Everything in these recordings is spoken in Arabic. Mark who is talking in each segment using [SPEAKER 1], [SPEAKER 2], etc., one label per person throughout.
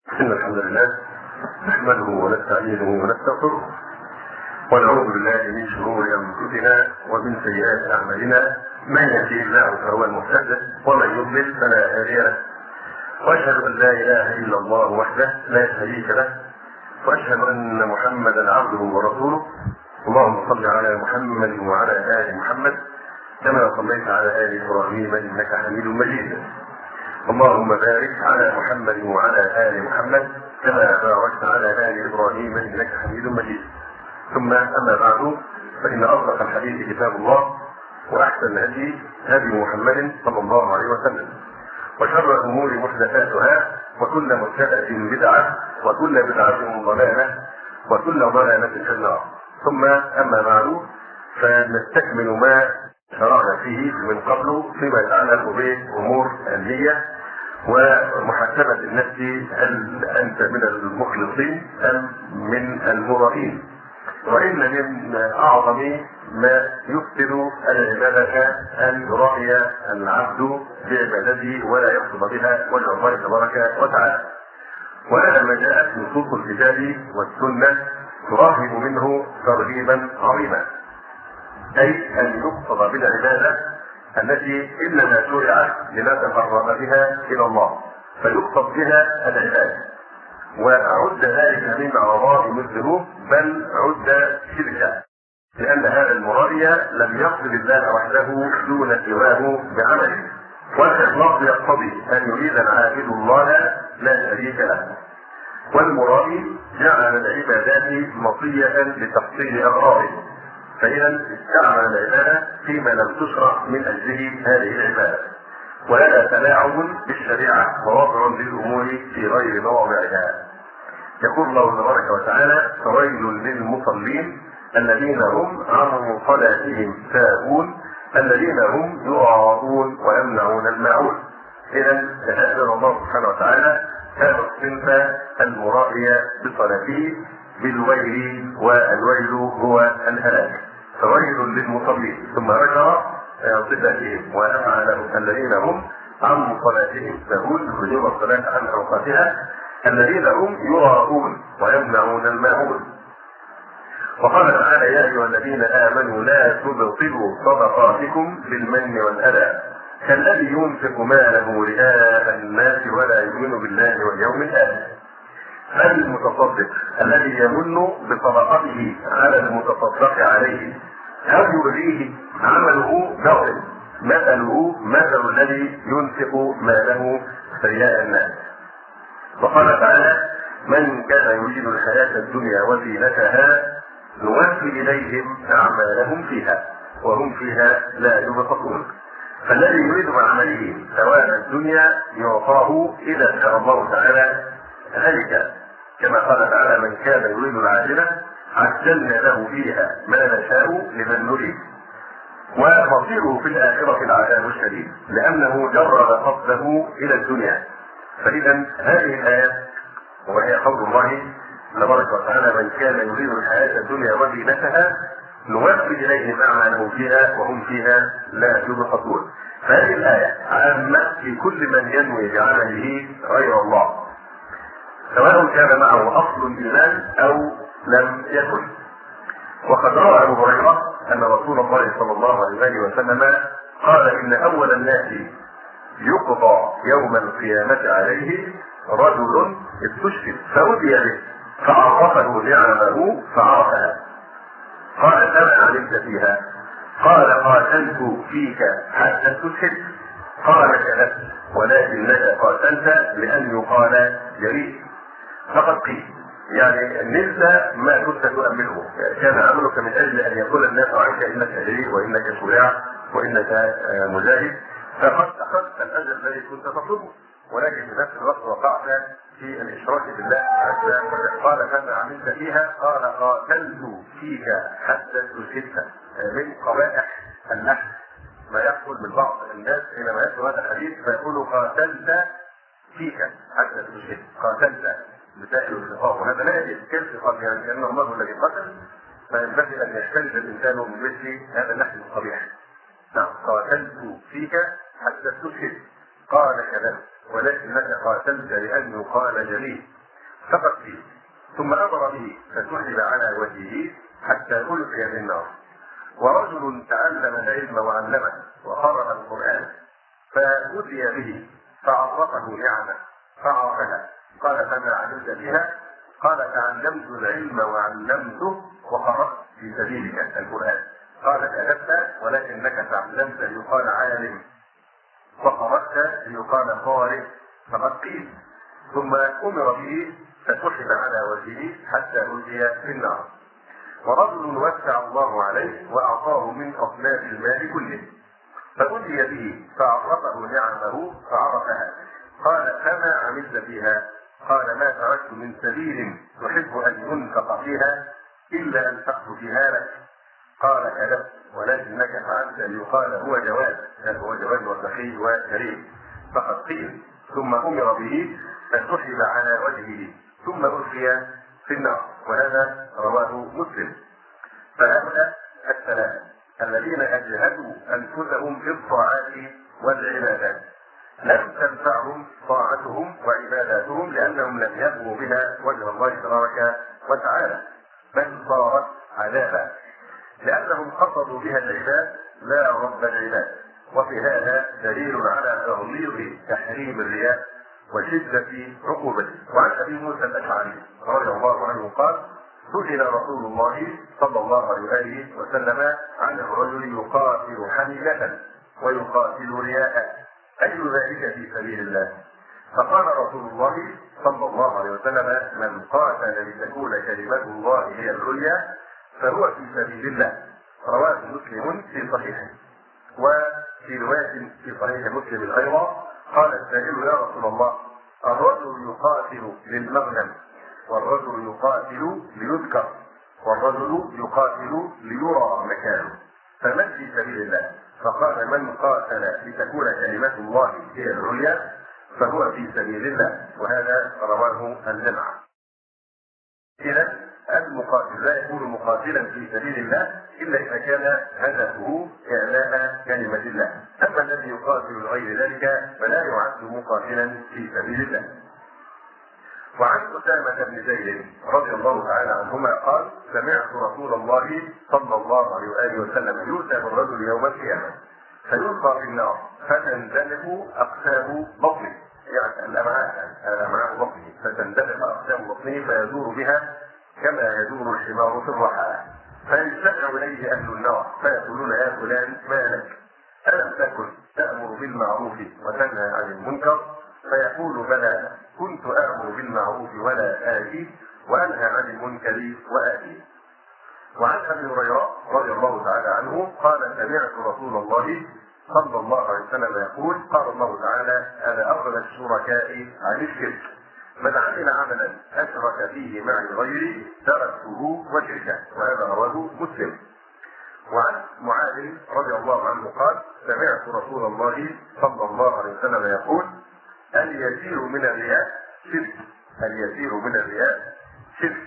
[SPEAKER 1] إن الحمد لله نحمده ونستعينه ونستغفره ونعوذ بالله من شرور أنفسنا ومن سيئات أعمالنا. من يهده الله فهو المهتد ومن يضلل فلا هادي له. وأشهد أن لا إله إلا الله وحده لا شريك له، وأشهد أن محمدا عبده ورسوله. اللهم صل على محمد وعلى آل محمد كما صليت على آل إبراهيم إنك حميد مجيد. اللهم بارك على محمد وعلى آل محمد كما باركت على آل إبراهيم إنك حميد مجيد. ثم أما بعد، فإن أصدق الحديث كتاب الله، وأحسن الهدي هدي محمد صلى الله عليه وسلم، وشر الأمور محدثاتها، وكل محدثة بدعة، وكل بدعة ضلالة، وكل ضلالة في النار. ثم أما بعد، فنستكمل ما شرعنا فيه من قبل فيما يتعلق بأمور النية ومحاسبة النفس، هل أنت من المخلصين أم من المرائين؟ وإن من أعظم ما يفسد العبادة أن يراعي العبد بعبادته ولا يقصد بها وجه الله تبارك وتعالى. وهذا ما جاءت نصوص الكتاب والسنة ترهب منه ترهيبا عظيما، أي أن يقصد بالعبادة التي إنما شرعت لنتقرب بها إلى الله، فيقصد بها العبادة، وعد ذلك من عظائم الذنوب، بل عد شركا، لأن هذا المرائي لم يقصد الله وحده دون سواه بعمله. والإخلاص يقتضي أن يريد العابد الله لا شريك له. والمرائي جعل العبادات مطية لتحصيل أغراضه، فإذا استعمل العبادة فيما لم تشرع من أجله هذه العبادة. وهذا تلاعب بالشريعة ووضع للأمور في غير مواضعها. يقول الله تبارك وتعالى: فويل للمصلين الذين هم عن صلاتهم ساهون الذين هم يراءون ويمنعون الماعون. إذا تأذن الله سبحانه وتعالى هذا الصنف المرائي بصلاته بالويل، والويل هو الهلاك. فويل للمصلين، ثم ذكر صفاتهم وأفعالهم: الذين هم عن صلاتهم ساهون، يخرجون الصلاة عن أوقاتها، الذين هم يراءون ويمنعون الماعون. وقال تعالى: يا أيها الذين آمنوا لا تبطلوا صدقاتكم بالمن والأذى كالذي ينفق ماله رئاء الناس ولا يؤمن بالله واليوم الآخر. المتصدق الذي يمن بصدقته على المتصدق عليه أو يؤذيه عمله باطل، مثله مثل الذي ينفق ماله رئاء الناس. وقال تعالى: من كان يريد الحياة الدنيا وزينتها نوفي إليهم أعمالهم فيها وهم فيها لا يبخسون. فالذي يريد بعمله ثواب الدنيا يعطاه إذا شاء الله تعالى ذلك، كما قال تعالى: من كان يريد العاجلة عجلنا له فيها ما نشاء لمن نريد. ومصيره في الآخرة العذاب الشديد، لأنه جرد قصده إلى الدنيا. فإذا هذه الآية وهي قول الله تبارك وتعالى: من كان يريد الحياة الدنيا وزينتها نوفي إليهم أعمالهم فيها وهم فيها لا يبخسون. فهذه الآية عامة في كل من ينوي بعمله غير الله، سواء كان معه أصل الإيمان أو لم يكن. وقد روى أبو هريرة أن رسول الله صلى الله عليه وسلم قال: إن أول الناس يقضى يوم القيامة عليه رجل استشهد فأتي به فعرفه نعمه فعرفها. قال: أما علمت فيها؟ قال: قاتلت فيك حتى استشهدت. قال: كذبت، ولكنك قاتلت لأن يقال جريء. فقد قيل يعني نلت ما كنت تؤمله، كان عملك من أجل أن يقول الناس عنك إنك جريء وإنك شجاع وإنك مجاهد، فقد أخذت الأجر الذي كنت تطلبه، ولكن في نفس الوقت وقعت في الإشراك بالله عز وجل. قال: فما عملت فيها؟ قال: قاتلت فيك حتى استشهدت. من قبائح اللحن ما يحصل من بعض الناس حينما يذكر هذا الحديث فيقول: قاتلت فيك حتى استشهدت، قاتلت بتاء الخطاب، وهذا لا يجوز كالخطاب، يعني لأنه الله الذي قتل، فينبغي أن يختلف الإنسان من مثل هذا اللحن القبيح. نعم، قاتلت فيك حتى استشهدت. قال: كذلك، ولكنك قاتلت لأن يقال جليل. فقد فيه. ثم امر به فسحب على وجهه حتى القي في النار. ورجل تعلم العلم وعلمه وقرأ القرآن فأتي به فعرفه نعمه فعرفها. قال فما عملت بها؟ قال تعلمت العلم وعلمته وقرأت في سبيلك القرآن. قال كذبت ولكنك تعلمت ليقال عالم وقرأت ليقال قارئ فقد قيل. ثم أمر به فسحب على وجهه حتى ألقي في النار. ورجل وسع الله عليه وأعطاه من أصناف المال كله فأتي به فعرفه نعمه فعرفها. قال فما عملت فيها؟ قال ما تركت من سبيل تحب أن ينفق فيها إلا أنفقت فيها لك. قال كذبت ولكنك فعلت ليقال هو جواد، هو جواد وسخي وكريم فقد قيل. ثم أمر به فسحب على وجهه ثم ألقي في النار. وهذا رواه مسلم. فهؤلاء الثلاثة الذين أجهدوا أنفسهم في الطاعات والعبادات لم تنفعهم طاعتهم وعباداتهم لأنهم لم يبغوا بها وجه الله تبارك وتعالى، بل صارت عذابا، لأنهم قصدوا بها العباد لا رب العباد. وفي هذا دليل على تغليظ تحريم الرياء وشدة عقوبته. وعن أبي موسى الأشعري رضي الله عنه قال: سئل رسول الله صلى الله عليه وسلم عن الرجل يقاتل حمية ويقاتل رياء أي ذلك في سبيل الله؟ فقال رسول الله صلى الله عليه وسلم: من قاتل لتكون كلمة الله هي العليا فهو في سبيل الله. رواه مسلم في صحيحه. وفي رواية في صحيح مسلم أيضا قال السائل: يا رسول الله، الرجل يقاتل للمغنم والرجل يقاتل ليذكر والرجل يقاتل ليرى مكانه، فمن في سبيل الله؟ فقال: من قاتل لتكون كلمة الله هي العليا فهو في سبيل الله. وهذا رواه الجماعة. إذا المقاتل لا يكون مقاتلا في سبيل الله إلا إذا كان هدفه إعلاء كلمة الله. أما الذي يقاتل لغير ذلك فلا يعد مقاتلا في سبيل الله. وعن أسامة بن زيد رضي الله تعالى عنهما قال: سمعت رسول الله صلى الله عليه وآله وسلم يؤتى بالرجل يوم القيامة فيلقى في النار فتندلق أقسام بطنه، يعني الأمعاء بطنه، فتندلق أقسام بطنه فيدور بها كما يدور الحمار في الرحى. فيجتمع إليه أهل النار فيقولون: يا فلان ما لك؟ ألم تكن تأمر بالمعروف وتنهى عن المنكر؟ فيقول: بلى، كنت آمر بالمعروف ولا آتي وأنهى عن المنكر وآتي. وعن أبي هريرة رضي الله تعالى عنه قال: سمعت رسول الله صلى الله عليه وسلم يقول: قال الله تعالى: أنا أغنى الشركاء عن الشرك، من عمل عملا أشرك فيه معي غيري تركته وشركه. وهذا رواه مسلم. وعن معاذ رضي الله عنه قال: سمعت رسول الله صلى الله عليه وسلم يقول: اليسير من الرياء شرك، اليسير من الرياء شرك.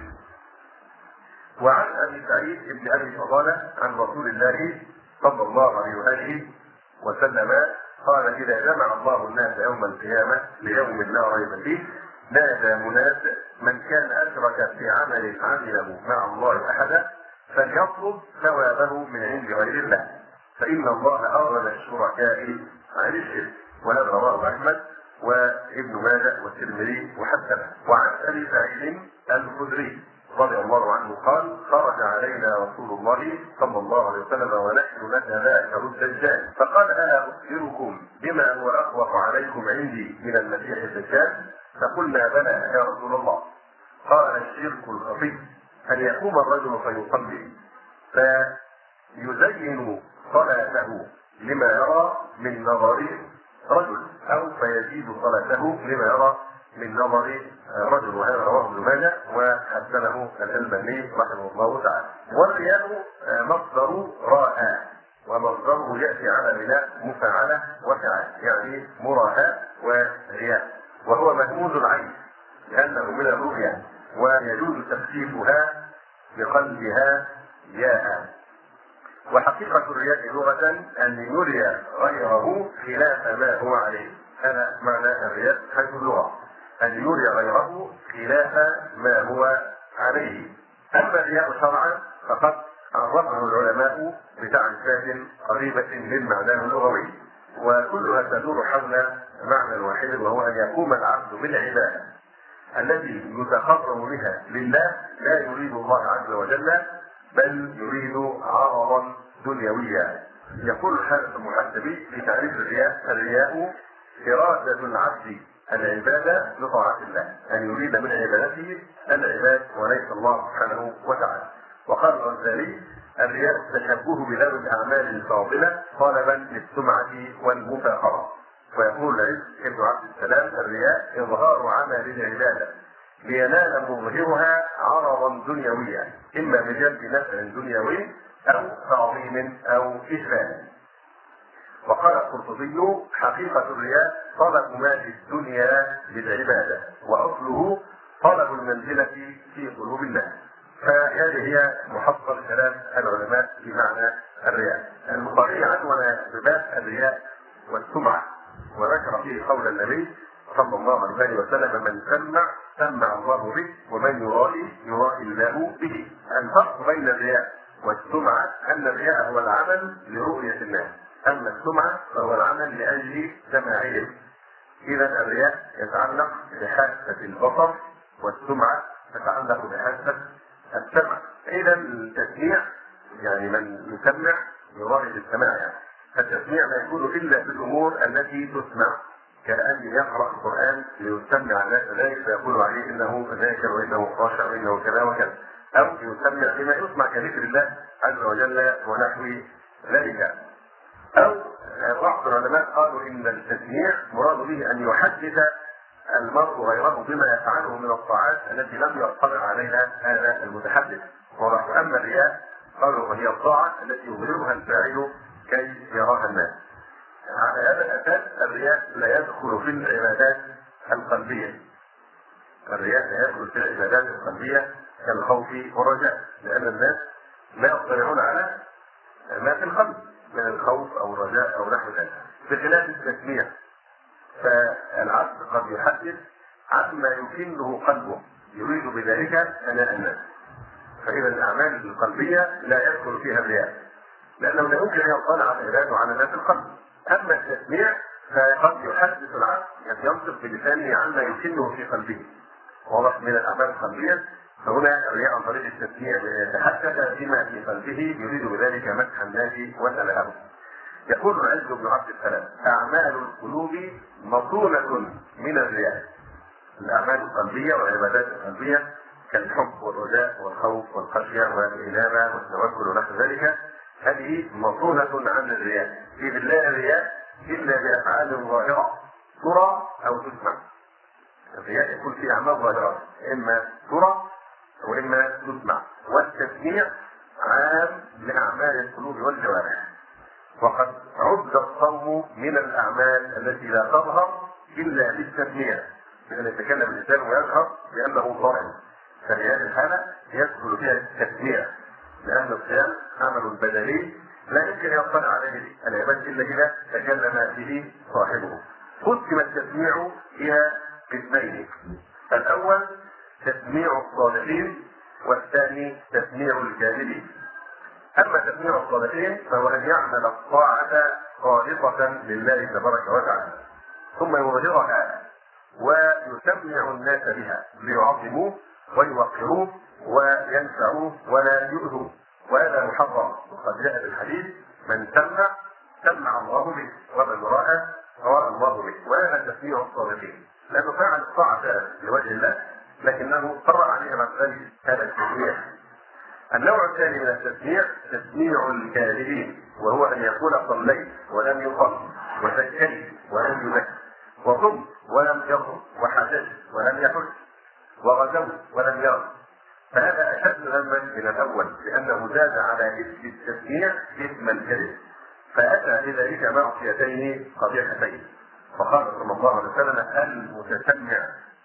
[SPEAKER 1] وعن ابي سعيد بن ابي فضاله عن رسول الله صلى الله عليه واله وسلم قال: اذا جمع الله الناس يوم القيامه ليوم لا ريب فيه نادى مناد: من كان اشرك في عمل عمله مع الله احدا فليطلب ثوابه من عند غير الله، فان الله اغنى الشركاء عن الشرك. وهذا رواه احمد وابن ماجه والترمذي وحسنه. وعن ابي سعيد الخدري رضي الله عنه قال: خرج علينا رسول الله صلى الله عليه وسلم ونحن نتذاكر الدجال فقال: الا اخبركم بما هو اخوف عليكم عندي من المسيح الدجال؟ فقلنا: بلى يا رسول الله. قال: الشرك الخفي، ان يقوم الرجل فيصلي فيزين صلاته لما يرى من نظر رجل، او فيزيد صلاته لما يرى من نظر رجل. وهذا رواه ابن ماجه وحسنه الألباني رحمه الله تعالى. والرياء مصدر راء، ومصدره ياتي على بناء مفاعله وفعل، يعني مراء ورياء، وهو مهموز العين لانه من الرؤيا، ويجوز تخفيفها بقلبها ياء. وحقيقة الرياء لغة أن يري غيره خلاف ما هو عليه، هذا معنى الرياء حيث اللغة. أن يري غيره خلاف ما هو عليه. أما الرياء شرعا فقد عرفه العلماء بتعريفات قريبة من معناه اللغوي، وكلها تدور حول معنى واحد، وهو أن يقوم العبد بالعبادة التي يتقرب بها لله لا يريد الله عز وجل، بل يريد عرضا دنيويا. يقول الحافظ المحاسبي في تعريف الرياء إرادة العبد العبادة لطاعة الله، أن يريد من عبادته العباد وليس الله سبحانه وتعالى. وقال الغزالي: الرياء التشبه بذوي الأعمال الفاضلة طلبا للسمعة والمفاخرة. ويقول العز ابن عبد السلام: الرياء إظهار عمل العبادة لينال مظهرها عرضا دنيويا، إما بجلب نفع دنيوي أو تعظيم أو إجلال. وقال القرطبي: حقيقة الرياء طلب مال الدنيا بالعبادة، وأصله طلب المنزلة في قلوب الناس. فهذه هي محصل كلام العلماء في معنى الرياء. البخاري عنون بباب الرياء والسمعة، وذكر فيه قول النبي صلى الله عليه وسلم: من سمع الله به، ومن يرائي الله به. الفرق بين الرياء والسمعة أن الرياء هو العمل لرؤية الناس، أما السمعة فهو العمل لأجل سماعهم. إذا الرياء يتعلق بحاسة البصر، والسمعة تتعلق بحاسة السمع. إذا التسميع يعني من يسمع يراعي السماع، يعني التسميع لا يكون إلا في الأمور التي تسمع، كأن يقرأ القرآن ليسمع الناس ذلك فيقول عليه إنه ذاكر وإنه خاشع وإنه كذا وكذا، أو يسمع بما يسمع كذكر الله عز وجل ونحو ذلك. أو بعض العلماء قالوا إن التسميع مراد به أن يحدث المرء غيره بما يفعله من الطاعات التي لم يطلع عليها هذا المتحدث. وأما الرياء قالوا وهي الطاعة التي يظهرها الفاعل كي يراها الناس. على هذا الأساس الرياء لا يدخل في العبادات القلبية. الرياء لا يدخل في العبادات القلبية كالخوف والرجاء، لأن الناس لا يطلعون على ما في القلب من الخوف أو الرجاء أو نحو ذلك، بخلاف التسميع. فالعبد قد يحدث عما يكنه قلبه يريد بذلك ثناء الناس. فإذا الأعمال القلبية لا يدخل فيها الرياء، لأنه لا يمكن أن يطلع العباد على ما في القلب. أما التسميع فقد يحدث العبد، يعني ينطق بلسانه عما يكنه في قلبه، واضح من الأعمال القلبية. فهنا الرياء عن طريق التسميع يتحدث بما في قلبه يريد بذلك مدح الناس وثناءهم. يقول العز بن عبد السلام: أعمال القلوب مصونة من الرياء. الأعمال القلبية والعبادات القلبية كالحب والرجاء والخوف والخشية والإنابة والتوكل ونحو ذلك، هذه مصونة عن الرياء، إذ لا الرياء إلا بأفعال ظاهرة ترى أو تسمع. الرياء يكون في أعمال ظاهرة، إما ترى وإما تسمع، والتسميع عام لأعمال القلوب والجوارح. وقد عد الصوم من الأعمال التي لا تظهر إلا بالتسميع، لأن يتكلم الإنسان ويشعر بأنه صائم، ففي هذه الحالة يدخل فيها التسميع، لأن الصيام عمل بدني لا يمكن أن يطلع عليه العباد إلا إذا تكلم به صاحبه. قسم التسميع إلى قسمين: الأول تسميع الصالحين، والثاني تسميع الجاهلين. أما تسميع الصالحين فهو أن يعمل الطاعة خالصة لله تبارك وتعالى، ثم يظهرها ويسمع الناس بها ليعظموه ويوقروه وينفعوه ولا يؤذوه، وهذا محرم. وقد جاء بالحديث: من سمع الله به، ومن رأى الله به. وهذا تسميع الصالحين، لأنه فعل الطاعة لوجه الله لكنه طرأ عليها بعد ذلك هذا التسميع. النوع الثاني من التسميع تسميع الكاذبين، وهو أن يقول صليت ولم يصل، وزكيت ولم يزكي، وصمت ولم يصم، وحججت ولم يحج، وغزوت ولم يغزو. فهذا أشد ذنبا من الأول، لأنه زاد على اسم التسميع اسم الكذب، فأتى بذلك معصيتين قبيحتين. فقال صلى الله عليه وسلم: المتسمع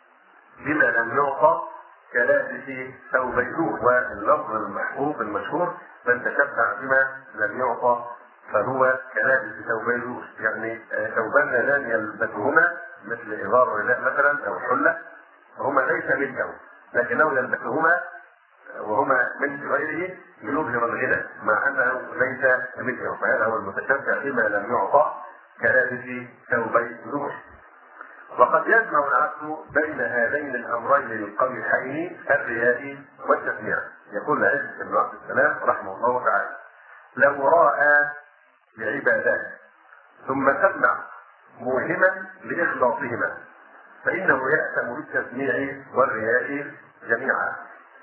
[SPEAKER 1] بما لم يعطى كلابس ثوبيه. واللفظ المحفوظ المشهور: من تشبع بما لم يعطى فهو كلابس ثوبيه، يعني ثوبان لم يلبسهما مثل إزار ورداء مثلا أو حلة، فهما ليس ملكه، لكنه يلبسهما وهما من غيره ليظهر الغنى مع أنه ليس ملكه، فهذا هو المتشبع بما لم يعطى كلابس ثوبي نوح. وقد يجمع العبد بين هذين الأمرين القبيحين الرياء والتسميع. يقول عز بن عبد السلام رحمه الله تعالى: لو راى بعبادات ثم سمع موهما لإخلاصهما فإنه يأثم بالتسميع والرياء جميعا.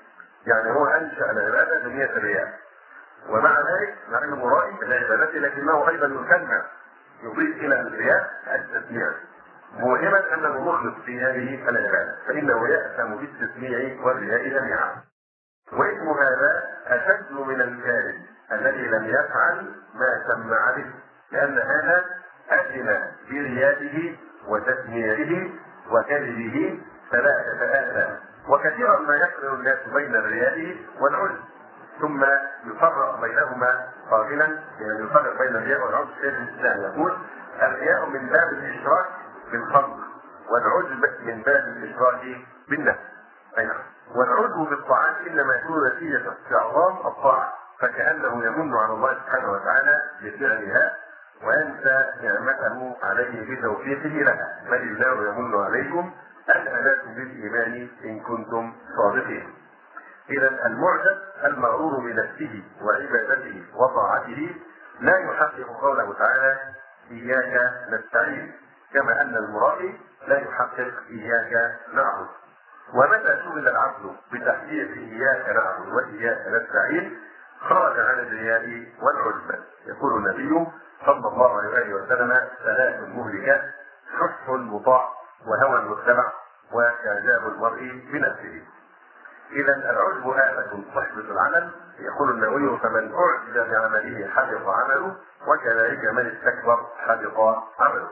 [SPEAKER 1] يعني هو أنشأ العبادة بنية الرياء، ومع ذلك مع أنه مرائي للعبادة لكنه أيضا يسمع يضيف إلى الرياء التسميع موهما أنه مخلص في هذه العبادة، فإنه يأثم بالتسميع والرياء جميعا. وإثم هذا أشد من الكاذب الذي لم يفعل ما سمع به، لأن هذا أثم بريائه وتسميعه وكذبه فلا يتآثم. وكثيرا ما يقرن الناس بين الرياء والعجب ثم يفرق بينهما قائلا، يعني يفرق بين الرياء والعجب. شيخ الإسلام يقول: الرياء من باب الإشراك بالخلق، والعجب من باب الإشراك بالنفس. أي نعم. والعجب بالطاعات إنما يكون نتيجة استعظام الطاعة، فكأنه يمن على الله سبحانه وتعالى بفعلها وينسى نعمته عليه بتوفيقه لها. بل الله يمن عليكم أن هداكم بالإيمان إن كنتم صادقين. إذا المعجب المغرور بنفسه وعبادته وطاعته لا يحقق قوله تعالى: إياك نستعين، كما أن المرائي لا يحقق إياك نعبد. ومتى شغل العبد بتحقيق إياك نعبد وإياك نستعين خرج عن الرياء والعجب. يقول النبي صلى الله عليه وسلم: ثلاث مهلكات: شح مطاع، وهوى متبع، وإعجاب المرء بنفسه. إذا العجب آفة تحبط العمل. يقول النووي: فمن أعجب بعمله حبط عمله، وكذلك من استكبر حبط عمله.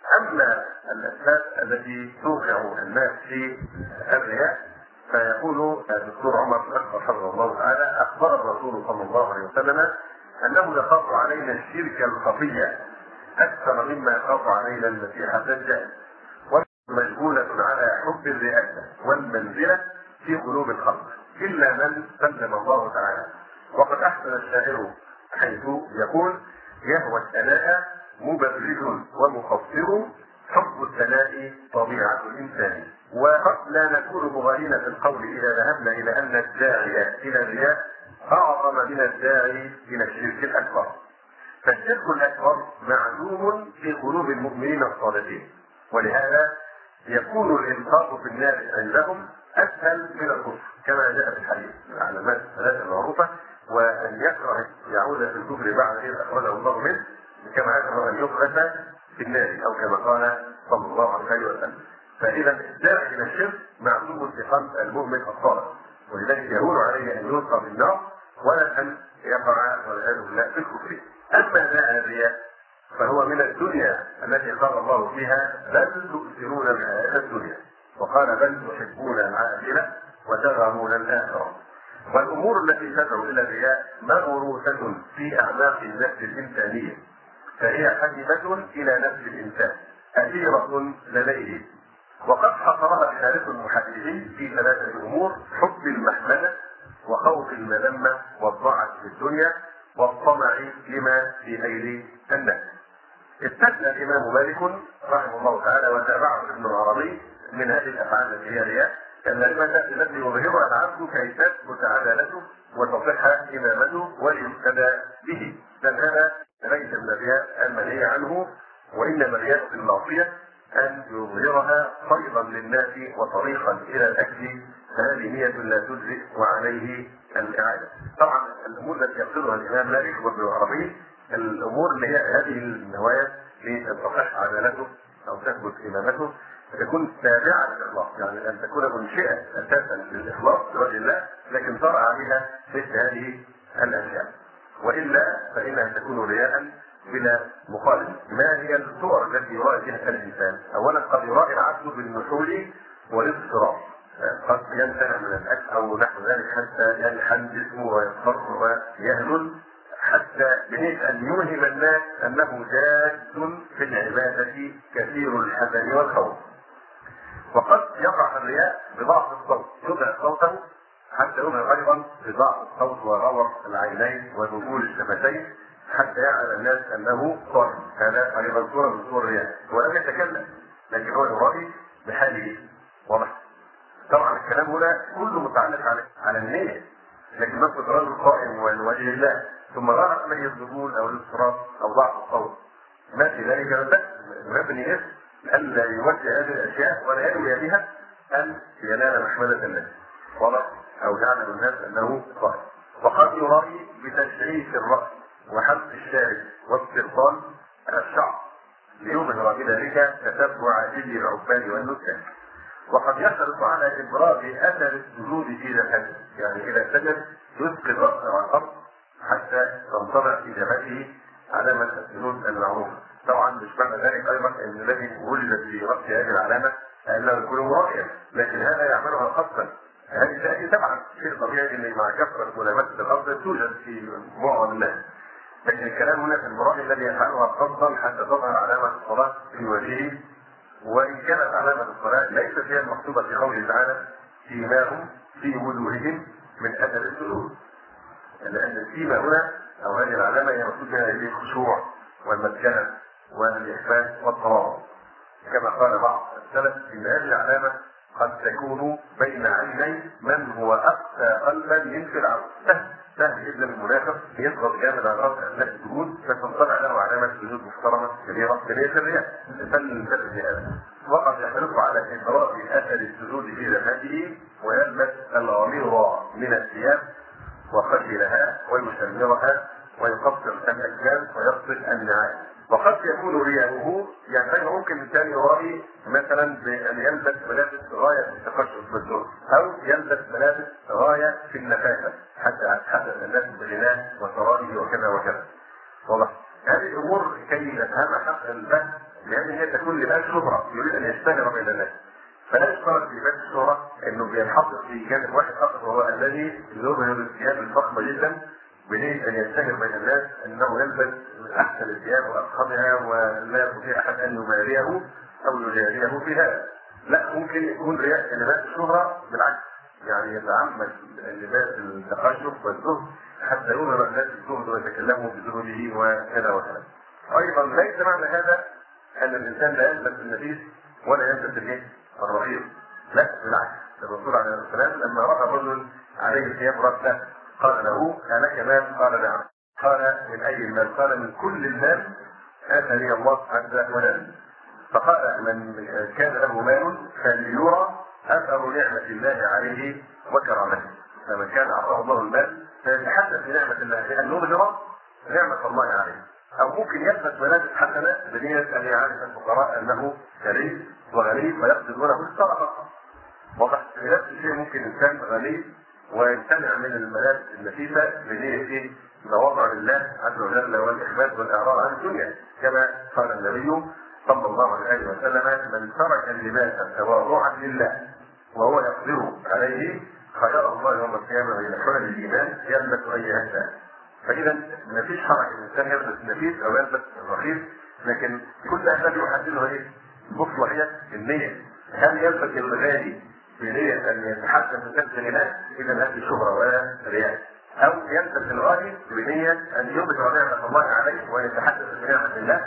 [SPEAKER 1] أما الأسباب التي توقع الناس في الرياء فيقول الدكتور عمر الأكبر حفظه الله تعالى: أخبر الرسول صلى الله عليه وسلم أنه يخاف علينا الشرك الخفي أكثر مما يخاف علينا المسيح الدجال، ومشغولة على حب الرئاسة والمنزلة في قلوب الخلق إلا من سلم الله تعالى. وقد أحسن الشاعر حيث يقول: يهوى الثناء مبرز ومخفر، حب الثناء طبيعة الإنسان. وقد لا نكون مغالين في القول إذا ذهبنا إلى أن الداعي إلى الرياء أعظم من الداعي إلى الشرك الأكبر. فالشرك الأكبر معدوم في قلوب المؤمنين الصادقين، ولهذا يكون الإنفاق في النار عندهم أسهل من الكفر، كما جاء في الحديث العلامات الثلاثة المعروفة: وأن يكره يعود في الكفر بعد إذ أخرجه الله منه، كما يكره أن يقذف في النار، أو كما قال صلى الله عليه وسلم. فإذا الداعي إلى الشرك معدوم في قلب المؤمن الصادق، ولذلك يهون عليه أن يلقى في النار ولا أن يقع والعياذ بالله في الكفر. أما داعي الرياء فهو من الدنيا التي قال الله فيها: بل تؤثرون الحياة الدنيا، وقال: بل تحبون العاجلة وتذرون الآخرة. والأمور التي تدعو إلى الرياء مغروسة في أعماق النفس الإنسانية، فهي حبيبة إلى نفس الإنسان أثيرة لديه. وقد حصرها الثالث المحدثين في ثلاثة أمور: حب المحمدة، وخوف المذمة، والضعف في الدنيا، والطمع لما في أيدي الناس. استثنى الإمام مالك رحمه الله تعالى وتابعه ابن العربي من هذه الأفعال التي هي رياء الكلمة التي يظهرها العبد كي تثبت عدالته وتصح إمامته ويهتدى به، لأن هذا ليس من الرياء المنهي عنه، وإنما الرياء في المعصية أن يظهرها صيدا للناس وطريقا إلى الأكل، فهذه نية لا تجزئ وعليه الإعادة. طبعا الأمور التي يقصدها الإمام مالك وابن العربي الأمور اللي هي هذه النوايا لتصح عدالته أو تثبت إمامته تكون تابعة للإخلاص، يعني أن تكون منشئة أساسا للإخلاص لوجه الله، لكن ترى عليها مثل هذه الأشياء، وإلا فإنها تكون رياء بلا مخالف. ما هي الصور التي يرائي بها الإنسان؟ أولا قد يرائي العبد بالنحول والاضطراب، قد يمتنع من الأكل أو نحو ذلك حتى يلحن جسمه ويصفر ويهلل حتى بحيث ان يوهم الناس انه جاد في العباده كثير الحزن والخوف. وقد يقع الرياء بضعف الصوت، يضع صوته حتى يظهر ايضا بضعف الصوت وغور العينين ونزول الشفتين حتى يعلم الناس انه صائم. هذا ايضا صوره من صور الرياء، ولم يتكلم لكن هو يرائي بحاله. واضح؟ طبعا الكلام هنا كله متعلق على النية، لكن مثل رجل قائم ولوجه الله ثم ظهر عليه الذبول او الاضطراب او ضعف الصوت، ما في ذلك بس مبني اسم الا يوجه هذه الاشياء ولا ينوي بها ان ينال محمده الناس. واضح؟ او يعلم الناس انه صائم. وقد يرائي بتشريف الراس وحلق الشارب واستئصال الشعر ليظهر بذلك تتبع جل العباد والنسك. وقد يحرص على ابراز اثر السجود في ذاته، يعني اذا سجد يسقط راسه على الارض حتى تنطبع في جبهته علامه السجود المعروفه. طبعا مش معنى ذلك ايضا ان الذي وجد في راس هذه العلامه انه يكون مرائيا، لكن هذا يعملها قصدا. هذه تاتي طبعا شيء طبيعي ان مع كثره ملامسه الارض توجد في معظم الناس، لكن الكلام هنا في المرائي الذي يفعلها قصدا حتى تظهر علامه الصلاه في وجهه. وان كانت علامه الصلاه ليست هي المقصوده في قوله تعالى سيماهم في وجوههم من اثر السجود، لان السيما هنا او هذه العلامه هي مقصود بها الخشوع والمسكنه والاخبات والتواضع، كما قال بعض السلف ان هذه العلامه قد تكون بين عيني من هو اقسى قلبا من فرعون. سهل جدا المنافق يضغط جامد على راس الناس السجود فتنطلع له علامه سجود محترمه كبيره بنيه الرياء. وقد يحرص على ابراز اثر السجود في ذاته ويلبس الغمير من الثياب وخجلها ويشمرها ويقصر الاجسام ويقصد النعال. وقد يكون رياؤه يعني ممكن الانسان يرائي مثلا بان يلبس ملابس غايه في التقشف بالذوق او يلبس ملابس غايه في النفاسه حتى يتحدث الناس بغناه وثرائه وكذا وكذا. واضح؟ هذه الامور كي نفهمها حق الفهم، لان هي تكون لباس شهره يريد ان يشتهر بين الناس. فلا يشترط في لباس الشهره انه بينحط في جانب واحد فقط وهو الذي يظهر الثياب الفخمه جدا بنية ان يشتهر بين الناس انه يلبس احسن الثياب وافخمها ولا يستطيع احد ان يماريه او يجاريه في هذا. لا، ممكن يكون رياء لباس الشهره بالعكس، يعني يتعمد لباس التقشف والزهد حتى يظهر الناس الزهد ويتكلموا بزهده وكذا وكذا. ايضا ليس معنى هذا ان الانسان لا يلبس النفيس ولا يلبس الرخيص، لا بالعكس. الرسول عليه الصلاه والسلام لما راى رجل عليه ثياب رثه قال له ألك مال؟ قال نعم. قال من أي المال؟ قال من كل المال آتاني الله عز وجل. فقال من كان له مال فليرى أثر نعمة الله عليه وكرامته. فمن كان أعطاه الله المال فيتحدث بنعمة الله لأن يظهر نعمة الله عليه. أو ممكن يلبس ملابس حسنة بنية أن يعرف الفقراء أنه كريم وغني ويقصدونه بالصدقة. واضح؟ نفس الشيء ممكن إنسان غني ويمتنع من الملابس النفيسه بنيه تواضع لله عز وجل والاخبات والاعراض عن الدنيا، كما قال النبي صلى الله عليه وسلم من ترك اللباس تواضعا لله وهو يقدر عليه خير الله يوم القيامه بين حلل الايمان يلبس اي هدى. فاذا ما فيش حرج الانسان يلبس النفيس او يلبس الرخيص، لكن كل هذا يحدده ايه؟ البخله هي النيه. هل يلبس الغالي بنية أن يتحدث بنفس غناه إذا هذه شهرة ولا رياء، أو يلبس الغالي بنية أن يظهر نعمة الله عليه ويتحدث بنعمة الله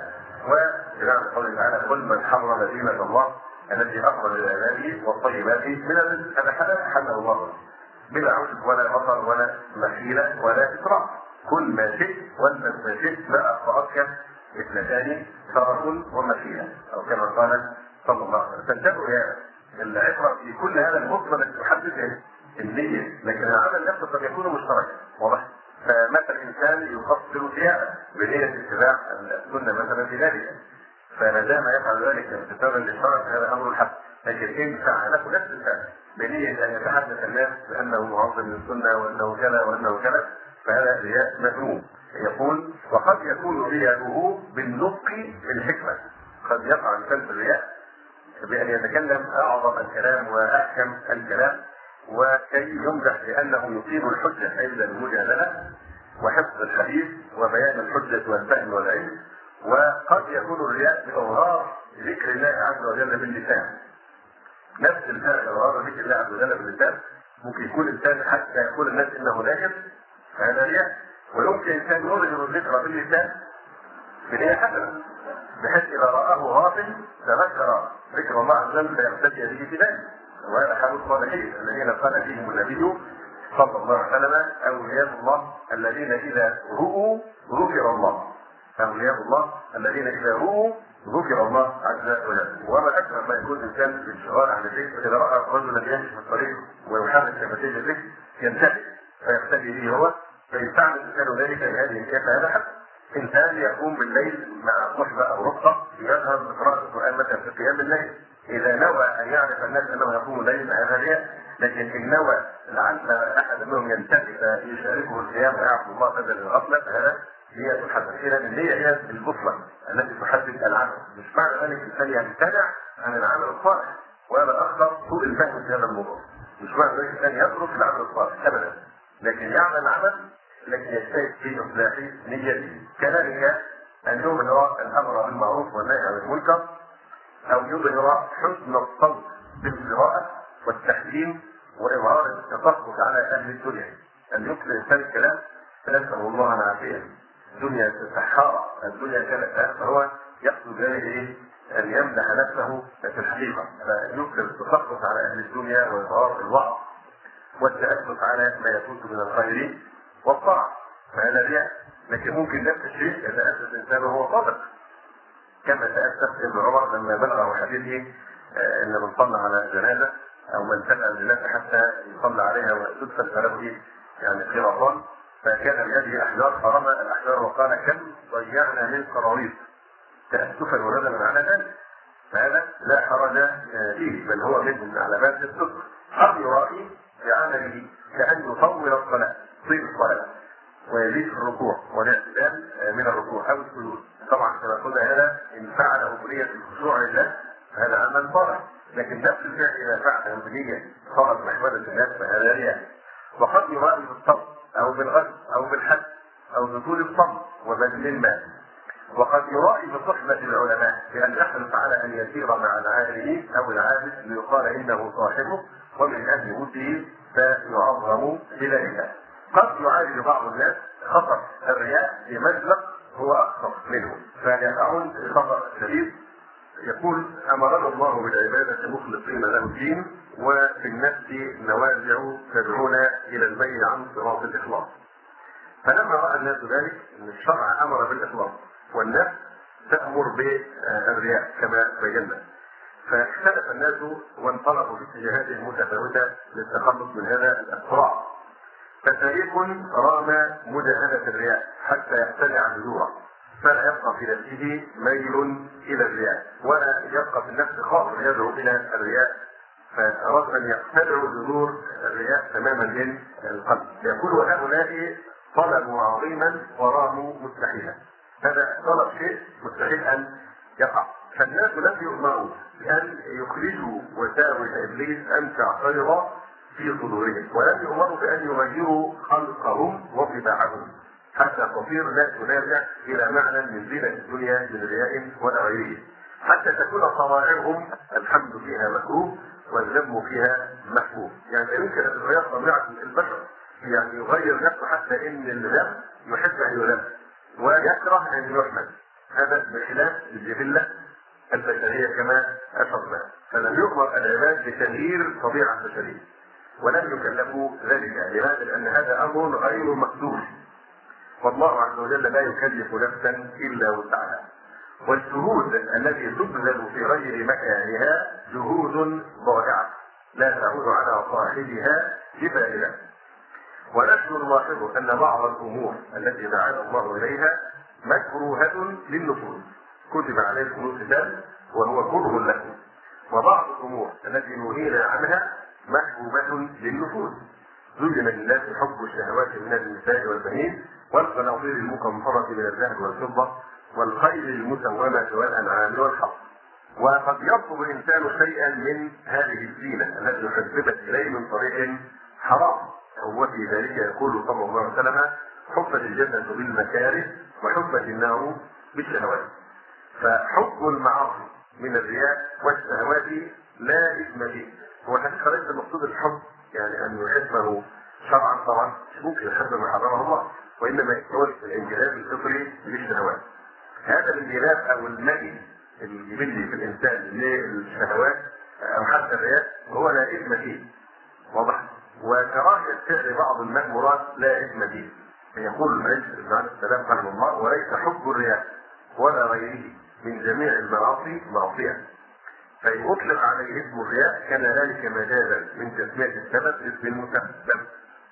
[SPEAKER 1] وبنعمة قوله تعالى قل من حرم زينة الله التي أخرج لعباده والطيبات من الرزق. هذا حله الله بلا عجب ولا بطر ولا مخيلة ولا إسراف. كل ما شئت والبس ما شئت لا أخطأتك اثنتان شرف ومخيلة، أو كما قال صلى الله عليه وسلم. تنتبه العبرة في كل هذا المطلق التي تحدث النية، لكن العمل نفسه قد يكون مشتركا. واضح؟ فمثلا انسان يقصر ثيابه بنية اتباع السنة مثلا في ذلك، فما دام يفعل ذلك امتثالا للشرع فهذا امر الحق. لكن ان فعله نفس الفعل بنية ان يتحدث الناس بانه معظم للسنة وانه كذا وانه كذا فهذا رياء مذموم. يقول وقد يكون رياؤه بالنطق بالحكمة. قد يقع الانسان في الرياء بأن يتكلم أعظم الكلام وأحكم الكلام وكي يمدح بأنه يقيم الحجة عند المجادلة وحفظ الحديث وبيان الحجة والفهم والعلم. وقد يكون الرياء بإظهار ذكر الله عز وجل باللسان، نفس الفرق إظهار ذكر الله عز وجل باللسان. ممكن يكون إنسان حتى يقول الناس إنه ذاكر، فهذا رياء. ويمكن إنسان يظهر الذكر باللسان بنية حسنة، بحيث إذا رآه غافل تذكر ذكر الله عز وجل فيقتدي به في ذلك. وهذا حال الصالحين الذين قال فيهم النبي صلى الله عليه وسلم: أولياء الله الذين إذا رؤوا ذكر الله. أولياء الله الذين إذا رؤوا ذكر الله عز وجل. وما أكثر ما يكون الإنسان في انشغال عن الذكر، إذا رأى رجلا يمشي في الطريق ويحرك شفتيه بالذكر ينتبه فيقتدي به هو، فيستعمل الإنسان ذلك لهذه الكيف. هذا حق إنسان يقوم بالليل مع صحبة أو رفقة يذهب بقراءة القرآن مثلا في قيام الليل، إذا نوى أن يعرف الناس أنه يقوم الليل هذا رياء. لكن إن نوى لعل أحد منهم ينتبه فيشاركه القيام ويعبد الله بدل الغفلة، فهذا هي تحدد. إذا النية هي البصلة التي تحدد العمل. مش معنى ذلك الإنسان يمتنع عن العمل الصالح، وهذا أخطر سوء الفهم في هذا الموضوع. مش معنى ذلك الإنسان يترك العمل الصالح أبدا، لكن يعمل العمل لكن يجتهد في إصلاح نيته. كذلك أن يظهر الأمر بالمعروف والنهي عن المنكر، أو يظهر حسن الصوت بالقراءة والتحليم وإظهار التفقه على أهل الدنيا. أن يكثر الإنسان الكلام، فنسأل الله العافية. الدنيا سحارة، الدنيا كانت، فهو يقصد ذلك أن يمدح نفسه في الحقيقة، فيكثر التفقه على أهل الدنيا وإظهار الوعظ والتأسف على ما يفوت من الخير والطاعة، فهذا رياء. لكن ممكن نفس الشيء يتأسف الإنسان وهو صادق، كما تأسف ابن عمر لما بلغه حديثه أن من صلى على جنازة أو من سأل الجنازة حتى يصلى عليها وتدفن فله يعني قراطان، فكان بيده أحجار فرمى الأحجار وقال: كم ضيعنا من قراريط، تأسفا وندما على ذلك. فهذا لا حرج فيه، بل هو من علامات الصدق. قد يرائي بعمله كأن يطول الصلاة، طيب الصلاة، ويزيد في الركوع والاعتدال من الركوع أو السجود. طبعا كما قلنا هذا إن فعله بنية الخشوع لله فهذا عمل صالح، لكن نفس الفعل إذا فعله بنية صارت محمدة الناس فهذا رياء. وقد يرائي بالصبر أو بالغد أو بالحد أو بطول الصمت وبذل المال. وقد يرائي بصحبة العلماء بأن يحرص على أن يسير مع العالم أو العابد ليقال إنه صاحبه ومن أهل وده فيعظم بذلك. قد يعالج بعض الناس خطر الرياء في مجلس هو أكثر منه، فيقعون في خطر شديد. يقول: أمرنا الله بالعبادة مخلصين له الدين، وفي النفس نوازع تدعونا إلى الميل عن صراط الإخلاص. فلما رأى الناس ذلك أن الشرع أمر بالإخلاص والنفس تأمر بالرياء كما بينا، فاختلف الناس وانطلقوا في اتجاهات متفاوتة للتخلص من هذا الصراع. ففريق رام مجاهدة الرياء حتى يقتلع جذوره، فلا يبقى في نفسه ميل إلى الرياء، ولا يبقى في النفس خاطر يدعو إلى الرياء، فأراد أن يقتلع جذور الرياء تماما من القلب. يقول: هؤلاء طلبوا عظيما وراموا مستحيلا. هذا طلب شيء مستحيل أن يقع. فالناس لم يؤمروا بأن يخرجوا وساوس إبليس أن تعترض في صدورهم، ولم يؤمروا بأن يغيروا خلقهم وطباعهم حتى تصير لا تنازع إلى معنى من زينة الدنيا من رياء ولا غيره، حتى تكون طبائعهم الحمد فيها مكروه والذم فيها محبوب. يعني يمكن أن تتغير طبيعة البشر، يعني يغير نفسه حتى إن الذم يحب أن يذم ويكره أن يحمد، هذا بخلاف الجبلة البشرية كما أشرنا. فلم يؤمر العباد بتغيير طبيعة البشرية ولم يكلفوا ذلك. لماذا؟ لأن هذا أمر غير مقدور، والله عز وجل لا يكلف نفسا إلا وسعها. والجهود التي تبذل في غير مكانها جهود ضائعة لا تعود على صاحبها بفائدة. ونحن نلاحظ أن بعض الأمور التي دعانا الله إليها مكروهة للنفوس، كتب عليكم القتال وهو كره لكم، وبعض الأمور التي نهينا عنها محبوبة للنفوس، زين للناس حب الشهوات من النساء والبنين والقناطير المقنطرة من الذهب والفضة والخيل المسومة والأنعام والحرث. وقد يطلب الإنسان شيئا من هذه الزينة التي حببت إليه من طريق حرام، وفي ذلك يقول صلى الله عليه وسلم: حفت الجنة بالمكاره وحفت النار بالشهوات. فحب المعاصي من الرياء والشهوات لا إثم فيه. هو الحقيقة ليس المقصود الحب يعني أن يحبه شرعا، طبعا ممكن يحب ما حرمه الله، وإنما هو الانجذاب الفطري للشهوات. هذا الانجذاب أو الميل الجبلي في الإنسان للشهوات أو حتى الرياء هو لا إثم فيه، واضح؟ وكراهية فعل بعض المأمورات لا إثم فيه. يقول الملك بن عبد السلام رحمه الله: وليس حب الرياء ولا غيره من جميع المعاصي معصية، فإن أطلق عليه اسم الرياء كان ذلك مجازا من تسمية السبب اسم المسبب.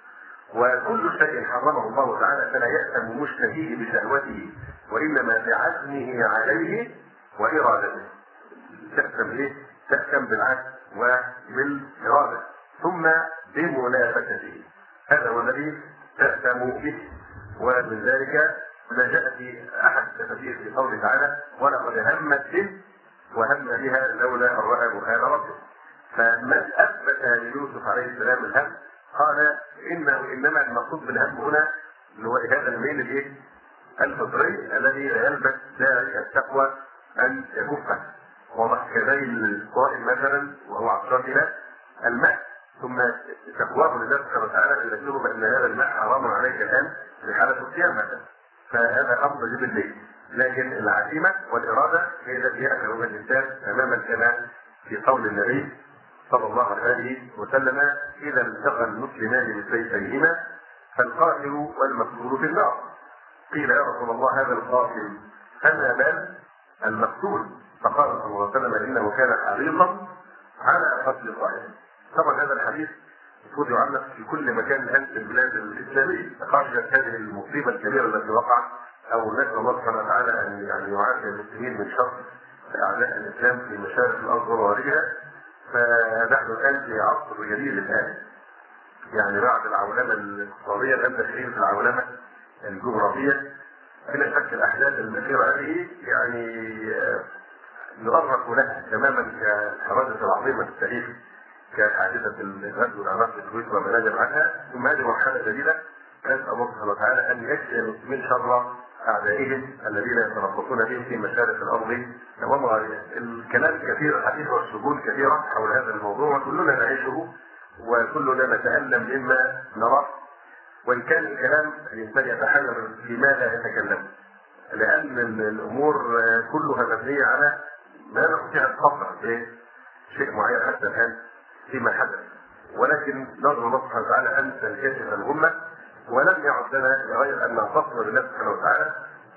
[SPEAKER 1] وكل شيء حرمه الله تعالى فلا يأثم مشتهيه بشهوته، وإنما بعزمه عليه وإرادته. تأثم إيه؟ تأثم بالعزم وبالإرادة ثم بمنافسته، هذا هو الذي تأثم به. ومن ذلك ما جاء في أحد التفاسير في قوله تعالى: ولقد همت به وهم بها لولا أن رأى برهان ربه. فمن أثبت ليوسف عليه السلام الهم قال إنما المقصود بالهم هنا اللي هو هذا الميل الإيه؟ الفطري الذي لا يلبس داعي التقوى أن يكفه. وضح كذيل الصائم مثلا وهو عطشان إلى الماء ثم تقواه لله سبحانه وتعالى يذكره بأن هذا الماء حرام عليك الآن في حالة الصيام مثلا، فهذا أمر يجب الليل. لكن العزيمة والإرادة هي التي يأكل بها الإنسان تماما كما في قول النبي صلى الله عليه وسلم: إذا التقى المسلمان بسيفيهما فالقاتل والمقتول في النار. قيل: يا رسول الله هذا القاتل فما بال المقتول؟ فقال صلى الله عليه وسلم: إنه كان حريصا على قتل صاحبه. طبعا هذا الحديث المفروض يعلق في كل مكان الآن في البلاد الإسلامية. خرجت هذه المصيبة الكبيرة التي وقعت، أو نسأل الله سبحانه وتعالى أن يعافي المسلمين من شر أعداء الإسلام في مشارق الأرض ومغاربها. فنحن الآن في عصر جديد الآن، يعني بعد العولمة الاقتصادية الآن داخلين في العولمة الجغرافية. بلا شك الأحداث الأخيرة هذه يعني نؤرق لها تماما كحوادث العظيمة في التاريخ، كحادثة الغزو والعراق في الكويت وما نجم عنها. ثم هذه مرحلة جديدة نسأل الله سبحانه وتعالى أن يكفي المسلمين شر أعدائهم الذين يتربصون بهم في مشارق الأرض ومغاربها. الكلام كثير، الحديث والسجون كثيرة حول هذا الموضوع، وكلنا نعيشه وكلنا نتألم مما نراه. وإن كان الكلام الإنسان يتحير في ماذا يتكلم، لأن الأمور كلها مبنية على ما نستطيع القطع شيء معين حتى الآن فيما حدث. ولكن نرجو الله سبحانه وتعالى أن تنكشف الأمة، ولم يعد لنا غير أن نعتصم بالله سبحانه وتعالى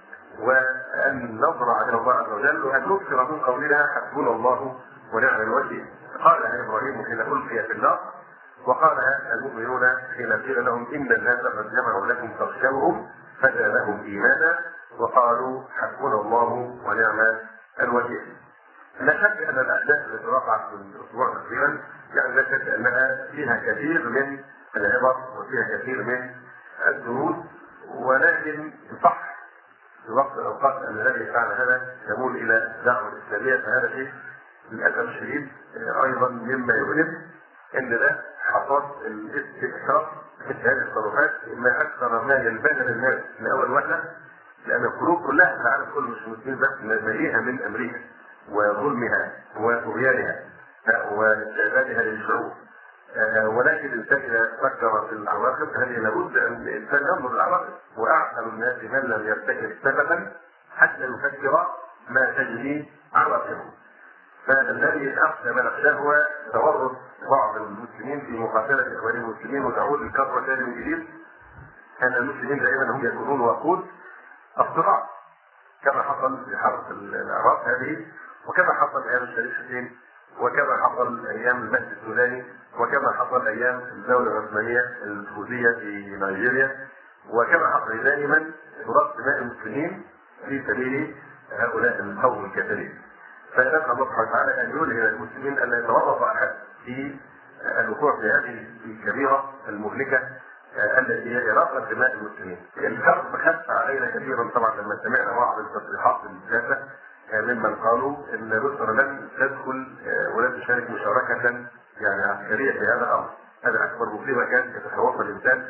[SPEAKER 1] وأن نضرع إلى الله عز وجل وأن نكثر من قولنا حسبنا الله ونعم الوكيل. قالها إبراهيم حين ألقي في النار، وقالها المؤمنون حين قيل لهم إن الناس قد جمعوا لكم فاخشوهم فزادهم إيمانا وقالوا حسبنا الله ونعم الوكيل. لا شك أن الأحداث التي وقعت في الأسبوع الأخير يعني لا شك أنها فيها كثير من العبر وفيها كثير من الدروس، ولكن صح في وقت الأوقات أن الذي فعل هذا يمول إلى الدعوة الإسلامية، فهذا شيء للأسف الشديد أيضا مما يؤلم أن ده حصاد الاستئثار مثل هذه التصرفات إما أكثر ما ينبغي للناس لأول وهلة، لأن القلوب كلها في العالم كله مش المسلمين بس مليئة من أمريكا وظلمها وطغيانها واستعبادها للشعوب. ولكن الانسان اذا فكر في العواقب هذه لابد ان الانسان ينظر للعواقب، واعقل الناس من لم يرتكب سببا حتى يفكر ما تجري عواقبه. فالذي اخشى ما نخشاه هو تورط بعض المسلمين في مقاتله اخوان المسلمين وتعود الكثره ثاني من جديد، ان المسلمين دائما هم يكونون وقود الصراع كما حصل في حرب العراق هذه، وكما حصل ايام الشريف حسين، وكما حصل ايام المهدي السوداني، وكما حصل ايام الدوله العثمانيه النفوذيه في نيجيريا، وكما حصل دائما تراق دماء المسلمين في سبيل هؤلاء القوم الكافرين. فنسال الله سبحانه وتعالى ان يلهم المسلمين ان لا يتورط احد في الوقوع في هذه الكبيره المهلكه التي هي إراقة دماء المسلمين. الكرب خف علينا كثيرا طبعا لما سمعنا بعض التصريحات الثلاثة ممن قالوا ان مصر لن تدخل ولن تشارك مشاركة يعني عسكرية في هذا الأمر. هذا أكبر مصيبة كانت يتخوفها الإنسان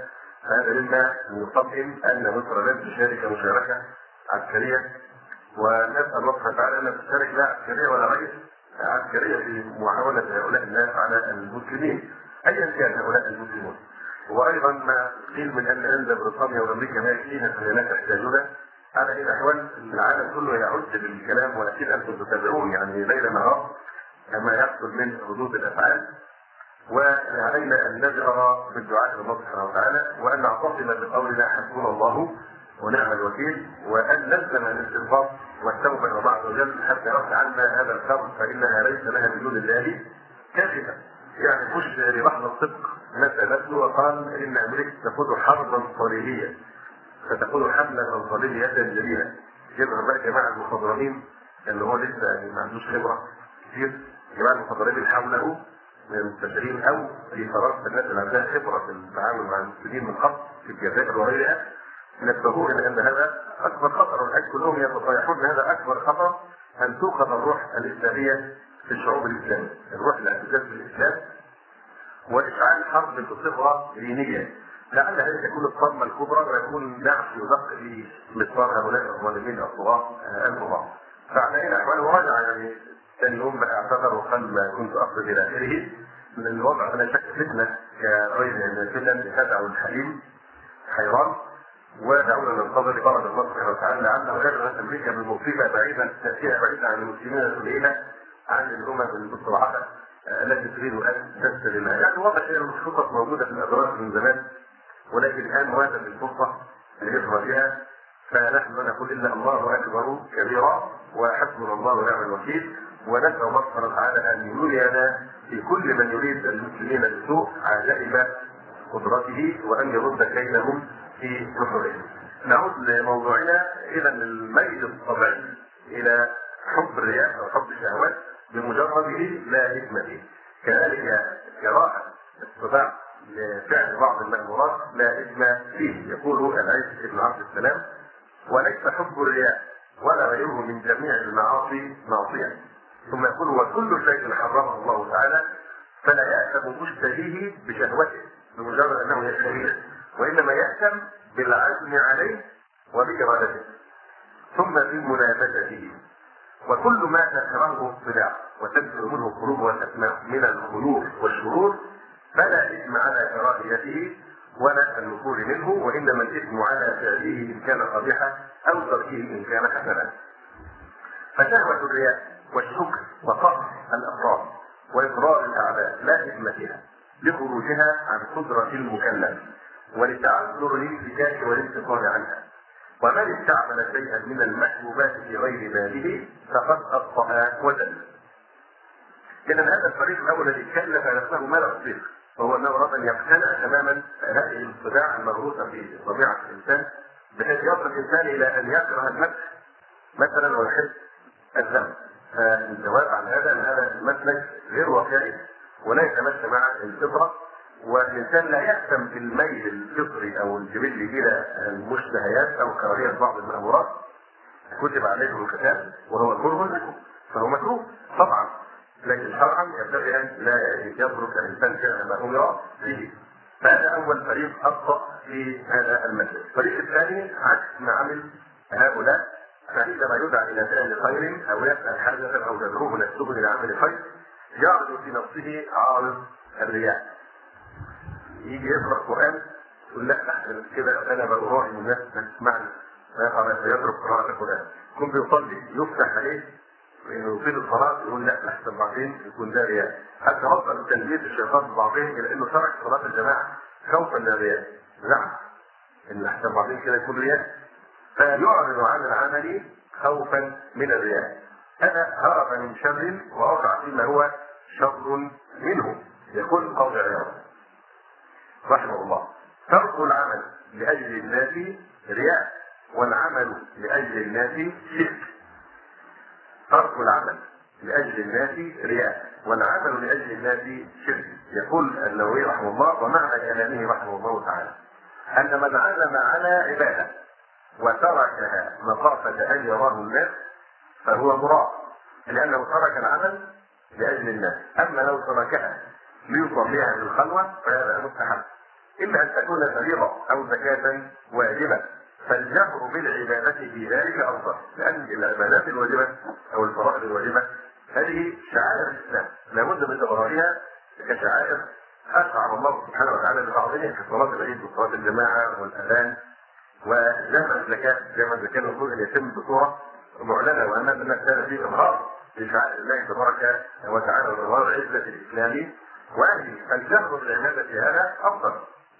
[SPEAKER 1] هذا مما يطمئن ان مصر لن تشارك مشاركه عسكريه، ونسال الله سبحانه وتعالى ان تشارك لا عسكريه ولا غير عسكريه في محاوله هؤلاء الناس على المسلمين ايا كان هؤلاء المسلمون. وايضا ما قيل من ان بريطانيا وامريكا ما يكفيها فلا تحتاجون. على اي الاحوال العالم كله يعد بالكلام، واكيد انتم تتابعون يعني ليل نهار كما يحصل من ردود الافعال. وعلينا ان نجرى بالدعاء لله سبحانه وتعالى، وان نعتصم بقولنا حسبنا الله ونعم الوكيل، وان نلزم الاستغفار والتوبه الى الله عز وجل حتى يرفع عنا هذا الكرب، فانها ليس لها بدون الله كاشفه. يعني مش لبحر الصدق مثل وقال ان امريكا تخوض حربا صليبيه، فتكون حمله صليبيه جليله. يظهر بقى جماعه المخضرمين اللي هو لسه يعني ما عندوش خبره كثير، جماعه المخضرمين اللي حوله من المستشارين او في فرنسا الناس اللي عندها خبره في التعامل مع المسلمين من قبل في الجزائر وغيرها، نبهوه الى ان هذا اكبر خطر، والحج كلهم يتصايحون ان هذا اكبر خطر، ان توقظ الروح الاسلاميه في الشعوب الاسلاميه، الروح الاعتزاز بالاسلام واشعال حرب تصيغها دينيه، لعل هذه تكون الصدمه الكبرى ويكون نعش يدق في مسمار هؤلاء الظالمين الطغاة الكبار. فعلى اي الاحوال ورجع يعني ثاني يوم بقى اعتذر وقال ما كنت اقصد الى اخره. من الوضع لا شك فتنه كغير من الفتن تدعو الحليم حيران، ودعونا ننتظر فرج الله سبحانه وتعالى لعله يجعل امريكا بالمصيبه بعيدا تاتيها بعيدا عن المسلمين الليله عن الامم المستضعفه التي تريد ان تستلمها. يعني واضح ان الخطط موجوده في الادراج من زمان، ولكن الان وافت الفرصه ليظهر بها. فنحن لا نقول الا الله اكبر كبيرا وحسبنا الله ونعم الوكيل، ونسال الله سبحانه وتعالى ان يولينا في كل من يريد المسلمين بالسوء عجائب قدرته، وان يرد كيدهم في نحورهم. نعود لموضوعنا. اذا الميل الطبيعي الى حب الرياء او حب الشهوات بمجرده لا اثم فيه، كذلك كراهه الصداع لفعل بعض المأمورات لا اثم فيه. يقول العز بن عبد السلام: وليس حب الرياء ولا غيره من جميع المعاصي معصيه. ثم يقول: وكل شيء حرمه الله تعالى فلا يأثم مشتهيه بشهوته بمجرد انه يشتهيه، وانما يأثم بالعزم عليه وبإرادته ثم بمنافسته. وكل ما تكرهه الصداع وتكثر منه القلوب والاسماع من الخيوط والشرور فلا اثم على كراهيته ولا النفور منه، وانما الاثم على فعله ان كان قبيحا او تركه ان كان حسنا. فشهوة الرياء والشكر وقهر الافراد واضرار الاعداء لا اثم فيها لخروجها عن قدرة المكلف ولتعذر الانفكاك والانتقال عنها. ومن استعمل شيئا من المحبوبات في غير باله فقد اخطأ وجل. اذا هذا الفريق الاول الذي كلف نفسه ما لا يصدق، وهو انه اراد ان يقتنع تماما هذه الصداع المغروسه في طبيعه الانسان، بحيث يصل الانسان الى ان يكره المدح مثلا ويحب الذم. فالجواب عن هذا ان هذا المسلك غير واقعي ولا يتمشى مع الفطره، والانسان لا يهتم بالميل الفطري او الجبلي الى المشتهيات او كراهيه بعض المأمورات. كتب عليكم القتال وهو كره لكم فهو مكروه طبعا، لكن شرعا ينبغي ان لا يترك الانسان فعل ما امر به. فهذا اول فريق اخطا في هذا المسلك. الفريق الثاني عكس ما عمل هؤلاء، فعندما يدعى الى فعل خير او يسال حاجه او يدعوه نفسه الى عمل خير يعرض في نفسه عارض الرياء. يجي يقرا القران يقول: لا احسن كده انا بروح الناس تسمعني، فيترك قراءه القران. يكون بيصلي يفتح عليه انه يطيل الصلاه يقول: لا احسن بعدين يكون ده رياء. حتى وصل تنبيه الشيطان ببعضهم الى انه ترك صلاه الجماعه خوفا من الرياء، زعم ان احسن بعدين كده يكون رياء، فيعرض عن العمل خوفا من الرياء. هذا هرب من شر ووقع فيما هو شر منه. يقول القاضي عياض رحمه الله: ترك العمل لاجل الناس رياء والعمل لاجل الناس شرك. ترك العمل لاجل الناس رياء والعمل لاجل الناس شرك. يقول النووي رحمه الله: ومعنى كلامه رحمه الله تعالى ان من عزم على عباده وتركها مخافه ان يراه الناس فهو مراء، لانه ترك العمل لاجل الناس. اما لو تركها ليصليها في الخلوه فهذا مستحب. إلا أن تكون فريضة أو زكاة واجبة، فالجهر بالعبادة في ذلك أفضل، لأن العبادات الواجبة أو الفرائض الواجبة هذه شعائر الإسلام لابد من إظهارها كشعائر أشرع الله سبحانه وتعالى لبعضها كصلاة العيد وصلاة الجماعة والأذان وجمع الزكاة. جمع الزكاة المفروض أن يتم بصورة معلنة، وأن الناس كان فيه إظهار لشعائر الله تبارك وتعالى وإظهار عزة الإسلام وأهله، الجهر بالعبادة في هذا أفضل.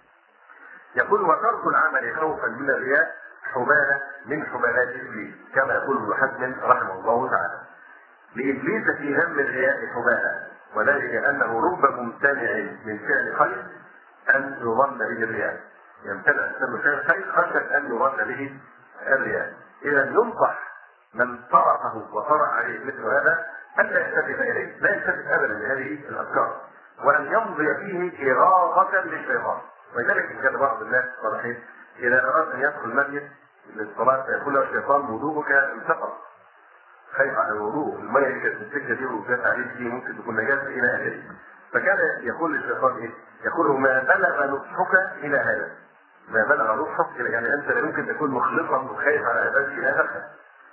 [SPEAKER 1] يقول وترك العمل خوفا من الرياء حبالة من حبالات إبليس، كما يقول ابن حزم رحمه الله تعالى. لإبليس في ذم الرياء حبالة، وذلك أنه رب ممتنع من فعل خير أن يظن به الرياء، يمتنع من فعل خير خشية أن يظن به الرياء. إذا ينصح من طرحه وطرح عليه مثل هذا أن لا يلتفت إليه، لا يلتفت أبدا لهذه الأفكار، وأن يمضي فيه إغاظة للشيطان. ولذلك كان بعض الناس صالحين إذا أراد أن يدخل المسجد للصلاة فيقول له الشيطان وضوءك انتقض، خايف على الوضوء، المية اللي كانت في السكة دي وجات عليك دي ممكن تكون نجاسة إلى آخره. فكان يقول للشيطان إيه؟ يقول له ما بلغ نصحك إلى هذا، ما بلغ نصحك إلى، يعني أنت لا يمكن تكون مخلصا وخايف على عبادتك إلى آخره،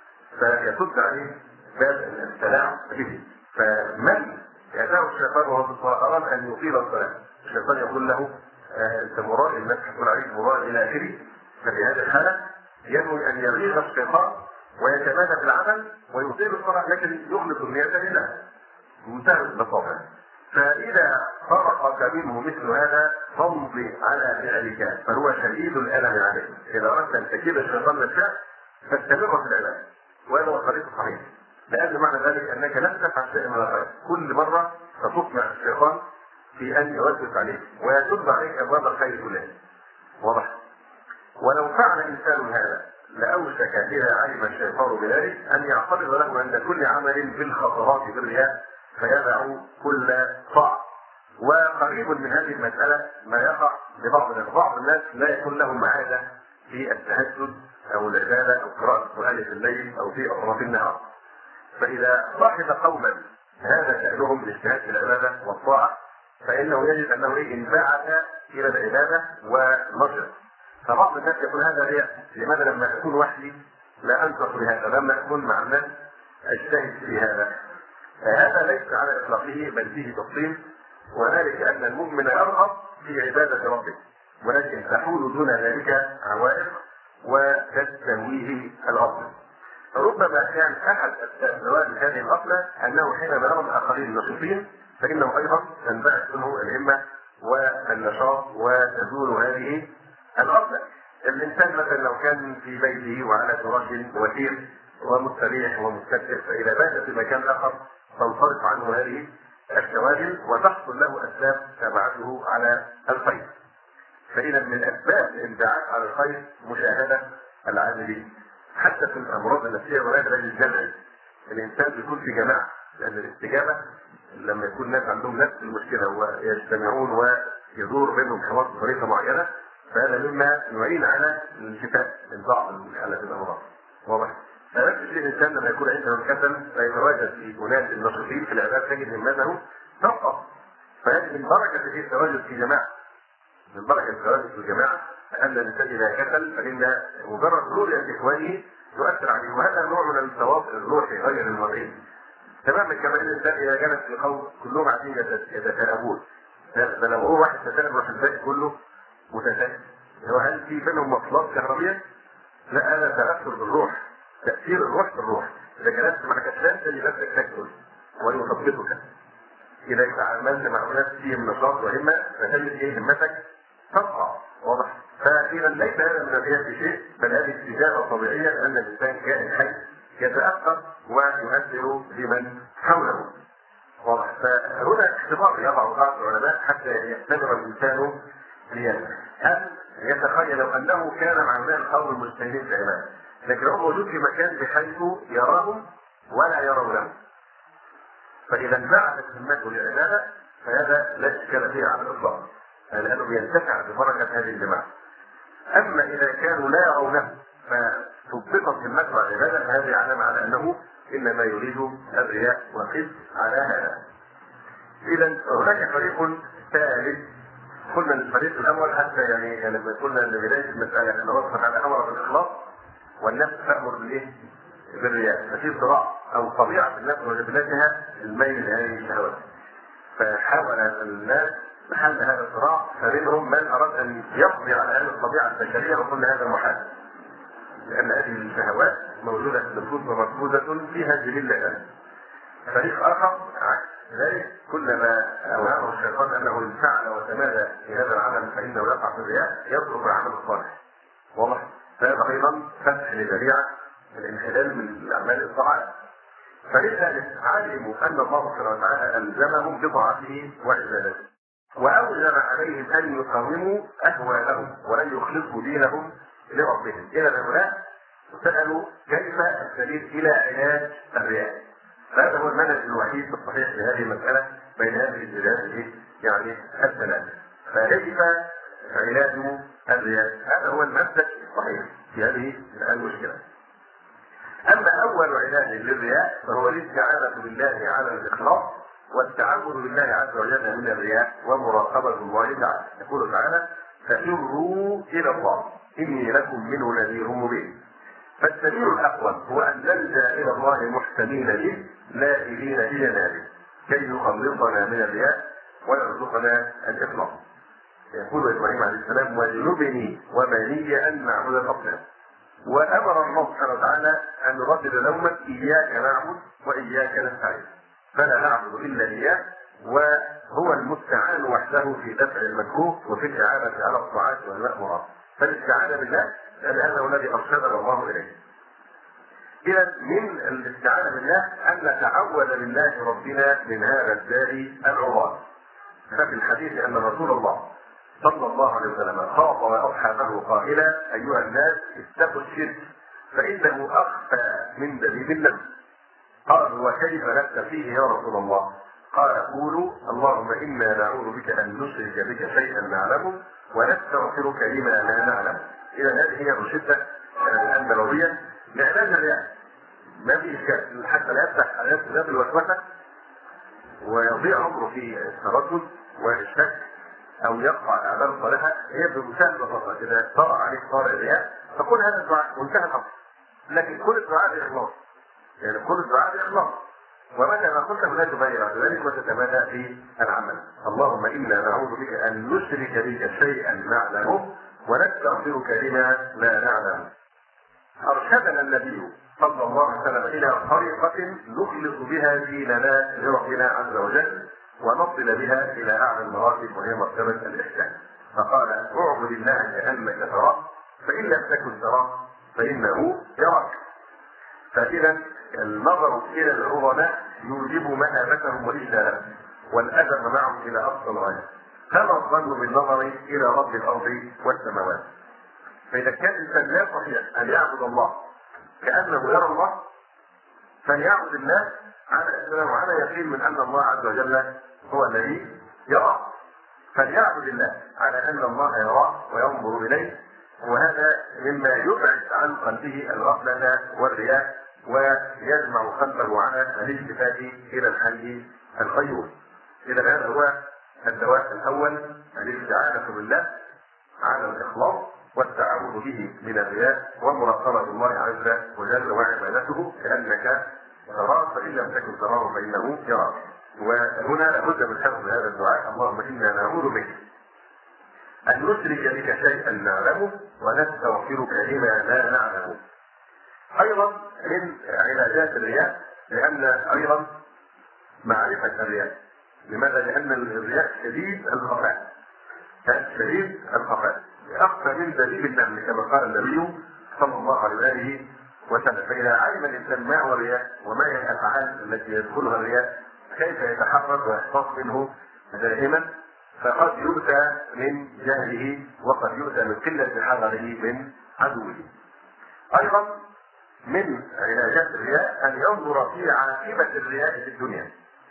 [SPEAKER 1] فيسد عليه باب التلاعب به. فمن يأتاه الشيطان وهو في الصلاة أراد أن يطيل الصلاة، الشيطان يقول له أنت مرائي، الناس تقول عليك مرائي إلى آخره. ففي هذه الحالة ينوي أن يغيظ الشيطان ويتمادى في العمل ويطيل الصلاة، لكن يخلص النية لله منتهى البساطة. فإذا فرقك منه مثل هذا فامضي على فعلك فهو شديد الألم عليك. إذا أردت أن تكيد الشيطان للشأن فاستمر في العبادة، وهذا هو الطريق الصحيح، لأن معنى ذلك أنك لن تفعل شيئا من الخير، كل مرة ستطمع الشيطان في أن يوسوس عليك ويسد عليك أبواب الخير كلها. واضح؟ ولو فعل إنسان هذا لأوشك إذا علم الشيطان بذلك أن يعترض له عند كل عمل بالخطرات بالرياء فيدع كل طاعة. وقريب من هذه المسألة ما يقع لبعض الناس، بعض الناس لا يكون لهم عادة في التهجد أو العبادة أو قراءة القرآن في الليل أو في أطراف النهار، فإذا صاحب قوما هذا شأنهم الاجتهاد في العبادة والطاعة فإنه يجد أنه انبعث إلى العبادة ونشر. فبعض الناس يقول هذا رياء، لماذا لما أكون وحدي لا أنتصر بهذا، لما أكون مع الناس أجتهد في هذا. هذا ليس على إطلاقه بل فيه تفصيل، وذلك أن المؤمن يرغب في عبادة ربه، ولكن تحول دون ذلك عوائق وتستهويه الأصل. ربما كان أحد أسباب هذه الأصلة أنه حينما يرى الآخرين النشيطين فإنه أيضا تنبعث منه الهمة والنشاط وتزول هذه الأصل. الإنسان مثلا لو كان في بيته وعلى فراش وثير ومستريح ومستكثر، فإذا بات في مكان آخر تنصرف عنه هذه الشواغل وتحصل له أسباب تبعثه على الخير. فإذا من أسباب الانبعاث على الخير مشاهدة العاملين، حتى في الأمراض النفسية ولا يدرج الجمعي. الإنسان بيكون في جماعة، لأن الاستجابة لما يكون الناس عندهم نفس المشكلة ويجتمعون ويدور بينهم حوار بطريقة معينة فهذا مما يعين على الشفاء من بعض الأمراض. واضح؟ فنفس الشيء الإنسان لما يكون عنده الكسل فيتواجد في أناس النشيطين في العبادة تجد همته تبقى. فهذه من بركة التواجد في جماعة، من بركة التواجد في الجماعة أن الإنسان إذا كسل فإن مجرد رؤية إخوانه تؤثر عليه، وهذا نوع من التواصل الروحي غير المرئي. تماما كما ان الانسان اذا جلس في قوم كلهم قاعدين يتشابهون، فلو هو واحد تشابه راح الباقي كله متشابه، هل في بينهم مصلات كهربيه؟ لا، هذا تاثر بالروح، تاثير الروح بالروح. اذا جلست مع كسلان تجد نفسك تكسل ويثبتك. اذا تعاملت مع ناس فيهم نشاط وهمه فتجد ايه همتك تبقى. واضح؟ فاذا ليس هذا من الرياء في شيء، بل هذه استجابه طبيعيه لان الانسان كائن حي يتأثر ويؤثر بمن حوله. واضح؟ فهنا اختبار يضع بعض العلماء حتى يختبر الإنسان رياء. هل يتخيل لو أنه كان مع هؤلاء القوم المجتهدين في العبادة، لكن هو موجود في مكان بحيث يراهم ولا يرونه، فإذا انبعثت همته للعبادة فهذا لا إشكال فيه على الإطلاق، لأنه ينتفع ببركة هذه الجماعة. أما إذا كانوا لا يرونه فتثبطت همته على العبادة فهذه علامة على أنه إنما يريد الرياء وقف على هذا. إذا هناك فريق ثالث قلنا الفريق الاول حتى يعني لما قلنا لبدايه المساله ان الله تعالى امر بالاخلاص والنفس تامر بالايه؟ بالرياء، ففي صراع او طبيعه النفس وجبلتها الميل لهذه الشهوات. فحاول الناس بحل هذا الصراع، فمنهم من اراد ان يقضي على هذه الطبيعه البشريه وقلنا هذا محال. لان هذه الشهوات موجوده في النفوس ومركوزه فيها جبله. فريق اخر عكس ذلك، كلما اوهمه الشيطان انه ان فعل وتمادى في هذا العمل فانه يقع في الرياء يترك العمل الصالح. واضح؟ فهذا ايضا فتح لذريعه الانحلال من الاعمال الطاعات. فلذلك علموا ان الله سبحانه وتعالى الزمهم بطاعته وعبادته، واوجب عليهم ان يقاوموا اهواءهم وان يخلصوا دينهم لربهم. الى هؤلاء سالوا كيف السبيل الى علاج الرياء. هذا هو المنهج الوحيد الصحيح في هذه المساله بين هذه الجهات يعني الثلاثه. فكيف علاج الرياء؟ هذا هو المسلك الصحيح في هذه المشكله. اما اول علاج للرياء فهو الاستعاذه بالله على الاخلاص والتعبد بالله عز وجل من الرياء ومراقبه الله تعالى. يقول تعالى: ففروا الى الله اني لكم منه نذير مبين. فالسبيل الاقوم هو ان نلجا الى الله محسنين به نائلين بجنابه كي يخلصنا من الرياء ويرزقنا الاخلاص. يقول ابراهيم عليه السلام: واجنبني وبني ان نعبد الاصنام. وامر الله سبحانه وتعالى ان نردد لوما: اياك نعبد واياك نستعين. فلا نعبد الا اياه وهو المستعان وحده في دفع المكروه وفي الاعانه على الطاعات والمامورات. فالاستعانه بالله لان هذا هو الذي ارشدنا الله اليه. اذا من الاستعانه بالله ان نتعوذ بالله ربنا من هذا الداء العظام. ففي الحديث ان رسول الله صلى الله عليه وسلم خاطب اصحابه قائلا: ايها الناس اتقوا الشرك فانه اخفى من دبيب النمل. قالوا: وكيف نتقيه يا رسول الله؟ قال: قولوا: اللهم انا نعوذ بك ان نشرك بك شيئا نعلمه ونستغفرك لما لا نعلم. اذا هذه هي الروشته النبويه لعلاج الرياء. ما في اشكال حتى لا يفتح على نفسه باب الوسوسه ويضيع عمره في التردد والشك او يقطع الاعمال الصالحه. هي بمنتهى البساطه اذا طرا عليك طارئ الرياء فقل هذا الدعاء منتهى الامر، لكن كل الدعاء باخلاص، يعني كل الدعاء باخلاص. ومتى ما قلته لا تغير ذلك وتتمادى في العمل. اللهم انا نعوذ بك ان نشرك بك شيئا نعلمه ونستغفرك لما لا نعلم. ارشدنا النبي صلى الله عليه وسلم الى طريقه نخلص بها ديننا لربنا عز وجل ونصل بها الى اعلى المراتب وهي مرتبه الاحسان. فقال: اعبد الله كانك تراه فان لم تكن تراه فانه يراك. فاذا النظر الى العظماء يوجب مهابتهم واجلالهم والادب معهم الى اقصى الغايه. فما الظن بالنظر الى رب الارض والسماوات؟ فاذا كان الانسان لا يستطيع ان يعبد الله كانه يرى الله فليعبد الناس على اسلام وعلى يقين من ان الله عز وجل هو الذي يرى. فليعبد الله على ان الله يراه وينظر اليه، وهذا مما يبعد عن قلبه الغفله والرياء ويجمع قلبه على الالتفات الى الحي القيوم. اذا هذا هو الدواء الاول، الاستعانه بالله على الاخلاص والتعوذ به من الرياء ومراقبه الله عز وجل وعبادته كانك تراه فان لم تكن تراه فانه يراك. وهنا لابد من حفظ هذا الدعاء: اللهم انا نعوذ بك ان نشرك بك شيئا نعلمه ونستغفرك لما لا نعلمه. ايضا من علاجات الرياء لان ايضا معرفه الرياء. لماذا؟ لان الرياء شديد الخفاء، شديد الخفاء اخفى من دبيب النمل كما قال النبي صلى الله عليه واله وسلم. فاذا علم الانسان ما هو الرياء وما هي الافعال التي يدخلها الرياء كيف يتحرك ويحتاط منه دائما فقد يؤتى من جهله وقد يؤتى من قله حذره من عدوه. ايضا من علاجات الرياء ان ينظر في عاقبه الرياء في الدنيا.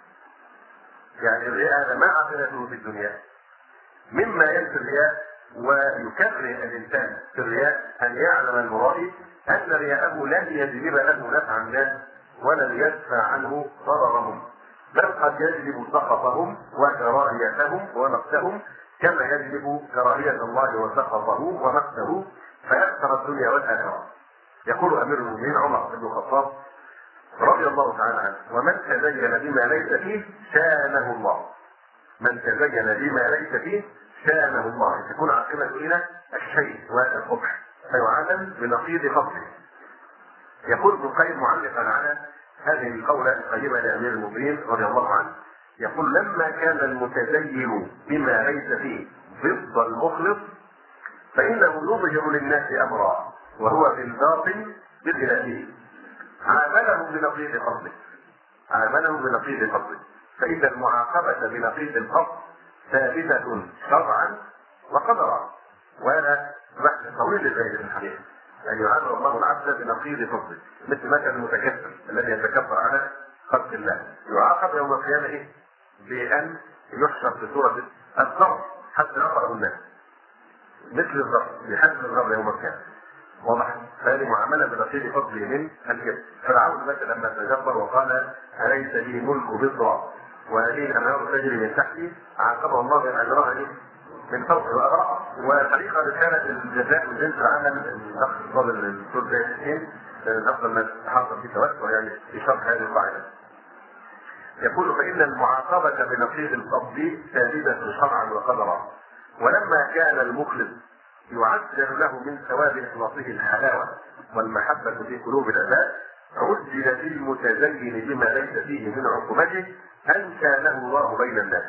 [SPEAKER 1] يعني الرياء هذا ما عاقبته في الدنيا. مما ينفي الرياء ويكره الانسان في الرياء ان يعلم المرائي ان رياءه لن يجلب له نفع الناس ولن يدفع عنه ضررهم، بل قد يجلب سخطهم وكراهيتهم ومقتهم كما يجلب كراهية الله وسخطه ومقته فيخسر الدنيا والآخرة. يقول أمير المؤمنين عمر بن الخطاب رضي الله تعالى عنه: ومن تزين بما ليس فيه شانه الله. من تزين بما ليس فيه شانه الله، تكون عاقبة إلى الشيء والقبح فيعلم بنقيض فضله. يقول ابن القيم معلقا على هذه القولة القيمة لأمير المؤمنين رضي الله عنه، يقول: لما كان المتزين بما ليس فيه ضد المخلص فإنه يظهر للناس أمرا وهو في الباطن بخلافه، عامله بنقيض فضله. عامله بنقيض فضله. فإذا المعاقبة بنقيض الفضل ثابتة شرعا وقدرا. وهذا بحث طويل لذلك في الحديث، أن يعامل الله العبد بنقيض فضله، مثل مثل المتكبر الذي يتكبر على خلق الله يعاقب يوم القيامة بأن يحشر في سورة الذر حتى يقرأ الناس، مثل الذر بحجم الذر يوم القيامة. واضح؟ فهذه معاملة بنقيض فضله من الكبر. فرعون مثلا لما تجبر وقال: أليس لي ملك مصر وهذه الأنهار تجري من تحتي، عاقبه الله بأن أجراها من فوقه وأبرأه. والحقيقة كانت الجزاء من جنس العمل. الأخ الفاضل الدكتور زاهد حسين أفضل ما تحصل في توسع يعني في شرح هذه القاعدة. يقول: فإن المعاقبة بنقيض الفضل ثابتة شرعا وقدرا. ولما كان المخلص يعجل له من ثواب إخلاصه الحلاوة والمحبة في قلوب العباد، عجل بالمتزين بما ليس فيه من عقوبته أن شانه الله بين الناس،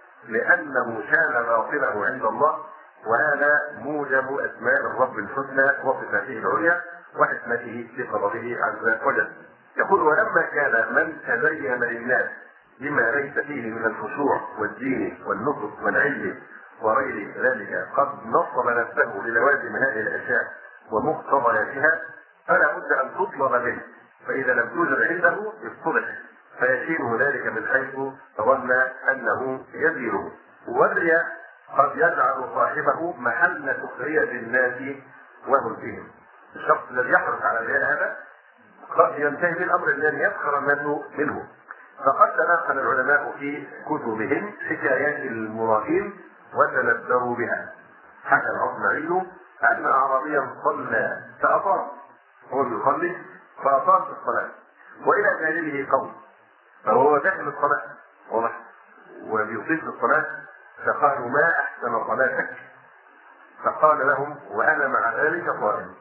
[SPEAKER 1] لأنه شان باطله عند الله، وهذا موجب أسماء الرب الحسنى وصفاته العليا وحكمته في قضائه عز وجل. يقول: ولما كان من تزين للناس بما ليس فيه من الخشوع والدين والنصح والعلم وغير ذلك قد نصب نفسه للوازم هذه الاشياء ومقتضياتها، فلا بد ان تطلب منه، فاذا لم توجد عنده اصطلح فيشينه ذلك من حيث ظن انه يزينه. والرياء قد يجعل صاحبه محل سخريه الناس وهلكهم. الشخص الذي يحرص على الرياء هذا قد ينتهي بالامر الذي يسخر الناس منه. فقد تناقل العلماء في كتبهم حكايات المرائين وتنبهوا بها. حكى الأصمعي أن أعرابيا صلى فأطال، هو يصلي فأطال في الصلاة، وإلى جانبه قوم فهو داخل الصلاة واضح وبيطيل في الصلاة، فقالوا: ما أحسن صلاتك؟ فقال لهم: وأنا مع ذلك صائم.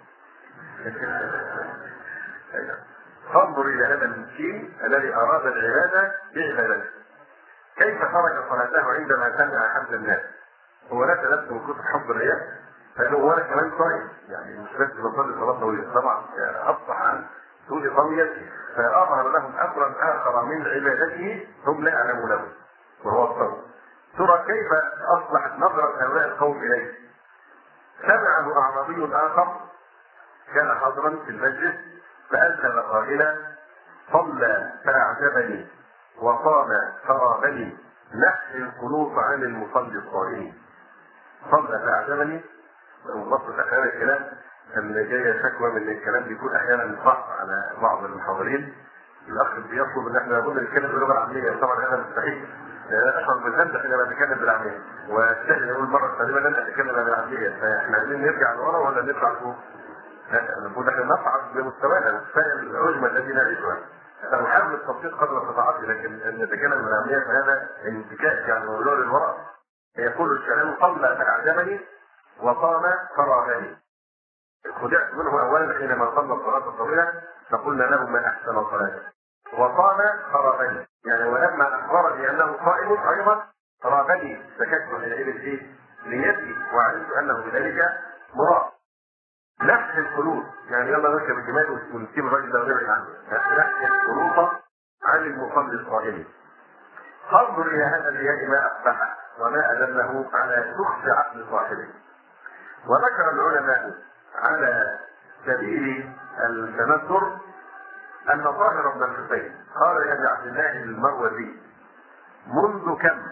[SPEAKER 1] فانظر إلى هذا المسكين الذي أراد العبادة بعبادته، كيف ترك صلاته عندما سمع حمد الناس. هو لا تلبس من كتر حب الرياء، فانه انا كمان صايم، يعني مش بس بصلي صلاه طويله، طبعا يعني اصبح عن طول صوميته، فاظهر لهم امرا اخر من عبادته هم لا يعلمونه وهو الصوم. ترى كيف اصبحت نظره هؤلاء القوم اليه. سمعه اعرابي اخر كان حاضرا في المسجد فأذن قائلا: صلى فأعجبني وصام فرابني، نحي القلوب عن المصلي الصائم. صلى فأعجبني، وبسط أحيانا الكلام أن جاية شكوى من الكلام بيكون أحيانا صعب على بعض المحاضرين. الأخ بيطلب إن احنا نقول نتكلم باللغة العامية، طبعا هذا مستحيل، لا أشعر بالذنب حينما أتكلم بالعامية، واستهل أقول مرة قادمة لن أتكلم بالعامية، فإحنا عايزين نرجع لورا ولا نطلع لفوق؟ نقول احنا نصعد بمستوانا كفايه العجمه التي نعيشها. فنحاول التبسيط قدر استطاعته، لكن ان نتكلم بالعاميه فهذا انتكاس يعني ورجوع للوراء. يقول الكلام: صلى فاعجبني وصام فرابني. خدعت منه اولا حينما صلى الصلاه الطويله فقلنا له: ما احسن صلاته. وصام فرابني، يعني ولما اخبرني انه صائم ايضا فرابني، سكت الى ايه؟ نيتي، وعلمت انه بذلك مراد. نحي القلوب، يعني يلا نركب الجمال ونسيب الراجل ده ونبعد عنه. نحي القلوب عن المصلي الصائم. انظر الى هذا الرياء ما اقبحه وما ادله على سخط عقل صاحبه. وذكر العلماء على سبيل التنذر ان طاهر بن الحسين قال لابي عبد الله المروزي: منذ كم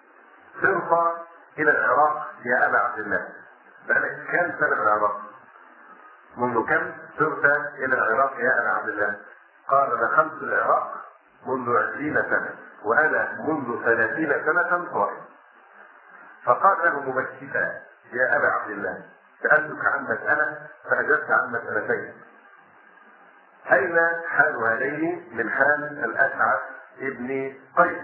[SPEAKER 1] سرت الى العراق يا ابا عبد الله؟ بلد كم سنه العراق؟ منذ كم سرت الى العراق يا ابا عبد الله؟ قال: دخلت العراق منذ 20 سنه، وانا منذ 30 سنه صائم. فقال له مبكتا: يا أبا عبد الله، سألتك عن مسألة فأجبت عن مسألتين، أين حال هذين من حال الأشعث ابن قيس؟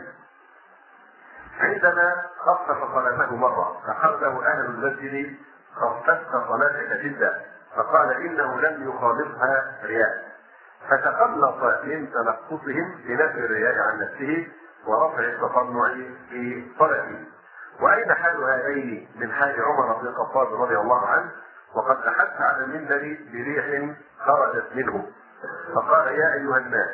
[SPEAKER 1] عندما خفف صلاته مرة فقال له أهل المسجد: خففت صلاتك جدا، فقال: إنه لم يخالطها رياء، فتخلص من تنقصهم بنفي الرياء عن نفسه ورفع التطمع في صلاته. وأين حال هذين من حال عمر بن الخطاب رضي الله عنه وقد أحس على المنبر بريح خرجت منه فقال: يا أيها الناس،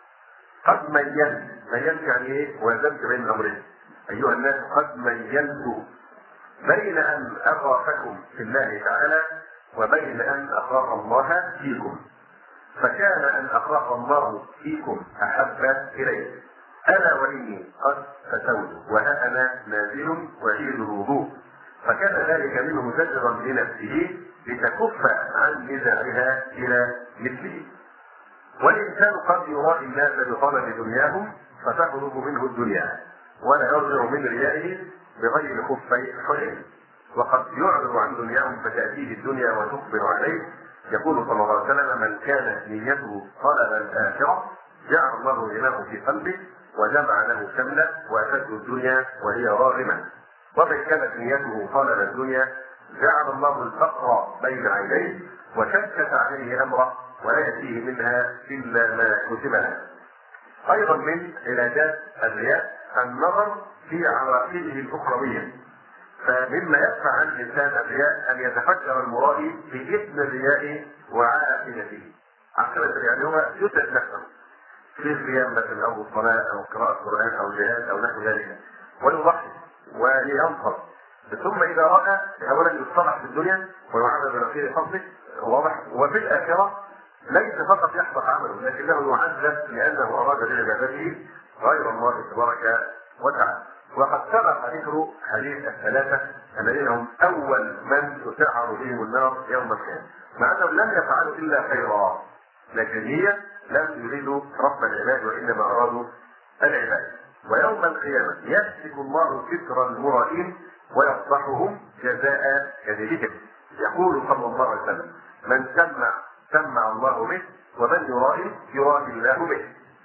[SPEAKER 1] قد ميلت يعني ايه؟ وزنت بين امرين. ايها الناس قد ميلت بين ان اخافكم في الله تعالى وبين ان اخاف الله فيكم، فكان ان اخاف الله فيكم احب الي، الا واني قد فتوت وها انا نازل اعيد الوضوء، فكان ذلك منه زجرا لنفسه لتكف عن نزاعها الى مثله. والإنسان قد يرائي الناس بطلب دنياهم فتهرب منه الدنيا ولا يرجع من ريائه بغير خفي حلم، وقد يعرض عن دنياهم فتأتيه الدنيا وتقبل عليه. يقول صلى الله عليه وسلم: من كانت نيته طلب الآخرة جعل الله غناه في قلبه وجمع له شمله وأتته الدنيا وهي راغمة، ومن كانت نيته طلب الدنيا جعل الله الفقر بين عينيه وشتت عليه أمره ولا يأتيه منها إلا ما كتب له. أيضا من علاجات الرياء النظر في عواقبه الأخروية، فمما يدفع عن الإنسان الرياء أن يتفكر المرائي في إثم الرياء وعاقبته. عاقبة يعني هو يسعد نفسه في الصيام مثلا أو الصلاة أو قراءة القرآن أو جهاد أو نحو ذلك، ويضحي وينصر، ثم إذا رأى أولا يصطلح في الدنيا ويعامل بنصير فضله واضح، وفي الآخرة ليس فقط يحبط عمله لكنه يعذب لأنه أراد بعبادته غير الله تبارك وتعالى. وقد سبق ذكر حديث الثلاثة الذين هم أول من تسعر بهم النار يوم القيامة، مع أنهم لم يفعلوا إلا خيرا، لكن هي لم يريدوا رب العباد وإنما أرادوا العباد. ويوم القيامة يكشف الله ستر المرائين ويفضحهم جزاء كذبهم. يقول صلى الله عليه وسلم: من سمع الله به ومن يرائي الله به.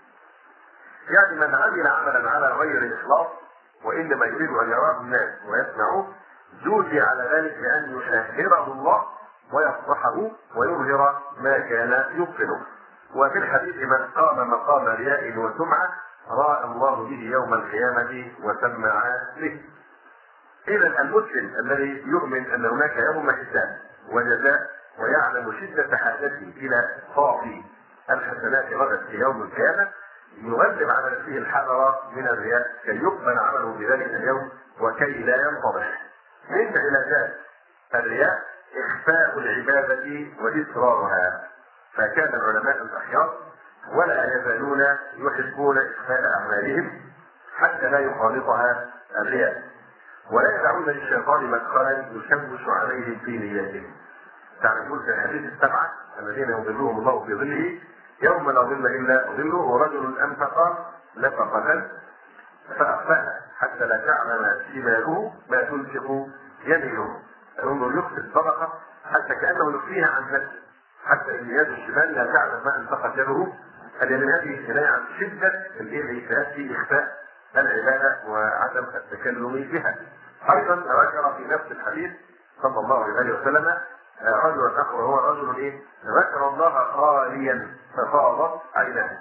[SPEAKER 1] يعني من عمل عملا على غير إخلاص وإنما يريد أن يراه الناس ويسمعوه جوزي على ذلك بأن يشهره الله ويفضحه ويظهر ما كان يبطله. وفي الحديث: من قام مقام رياء وسمعة راى الله به يوم القيامة وسمع به. إذا المسلم الذي يؤمن أن هناك يوم حساب وجزاء ويعلم شدة حاجته إلى صافي الحسنات غدا في يوم القيامة يغلب على نفسه الحذر من الرياء كي يقبل عمله بذلك اليوم وكي لا ينفضح. من علاجات الرياء إخفاء العبادة وإسرارها، فكان العلماء الأخيار ولا يزالون يحبون إخفاء أعمالهم حتى لا يخالطها الرياء، ولا يدعون للشيطان مدخلا يشوش عليهم في نياتهم. تعرفون في الحديث السبعة الذين يظلهم الله في ظله يوم لا ظل إلا ظله: ورجل أنفق نفقة فأخفاها حتى لا تعلم شماله ما تنفق يمينه. انظر، يخفي الصدقة حتى كأنه يخفيها عن نفسه، حتى ان يد الشمال لا تعلم ما انفقت يده اليمين. هذه كناية عن شدة الإجتهاد في إخفاء العبادة وعدم التكلم بها. أيضا ذكر في نفس الحديث صلى الله عليه وسلم رجل آخر هو رجل ذكر الله خاليا ففاضت عيناه.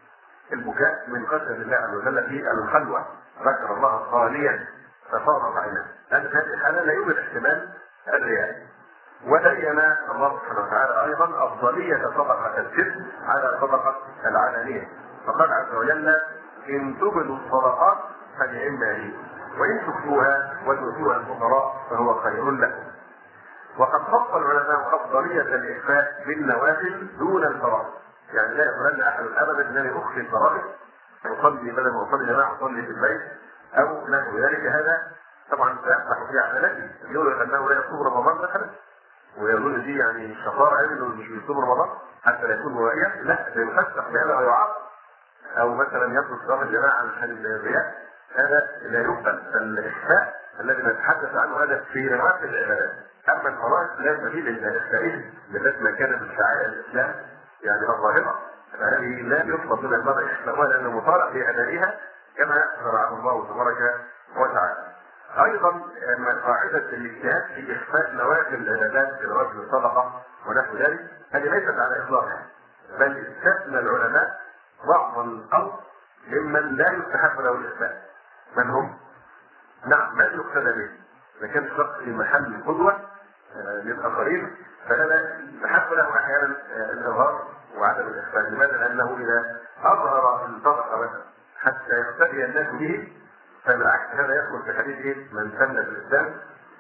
[SPEAKER 1] البكاء من خشية الله عز وجل في الخلوة، ذكر الله خاليا ففاضت عيناه. هذه الحالة لا يوجد احتمال الرياء. وبين الله سبحانه وتعالى أيضا أفضلية صدقة السر على صدقة العلانية، فقال عز وجل: إن تبدوا الصدقات فنعم هي وإن تخفوها وتؤتوها الفقراء فهو خير لكم. وقد خص العلماء أفضلية الإخفاء بالنوافل دون الفرائض، يعني لا يقولن أحد أبدا أنني أخفي الفرائض أصلي بدل ما أصلي جماعة أصلي في البيت أو نحو ذلك. هذا طبعا سيفتح في عملته، يقول أنه لا يصوم رمضان مثلا ويظن دي يعني شطارة انه مش بيصوم رمضان حتى لا يكون مرائيا، لا، يفسح بهذا ويعاقب، او مثلا يترك صلاه الجماعه عشان الرياء، هذا لا يقبل. الاخفاء الذي نتحدث عنه هذا في رواتب العبادات. اما الفرائض لا سبيل الى اخفائه بالذات ما كان من شعائر الاسلام يعني الظاهره، فهذه لا يطلب من المرء اخفاؤها لانه مطالب بادائها كما شرعه الله تبارك وتعالى. ايضا قاعده الاجتهاد في اخفاء نوافل العبادات كنوافل الصدقه ونحو ذلك هذه ليست على اطلاقها، بل استثنى العلماء بعض القوم ممن لا يستحب له الاخفاء. من هم؟ نعم، من يقتدى به. اذا كان الشخص في محل قدوه للاخرين فهذا يستحب له احيانا الاظهار وعدم الاخفاء. لماذا؟ لانه اذا اظهر الصدقه مثلا حتى يقتدي الناس به فبالعكس هذا يدخل في حديث من سن في الاسلام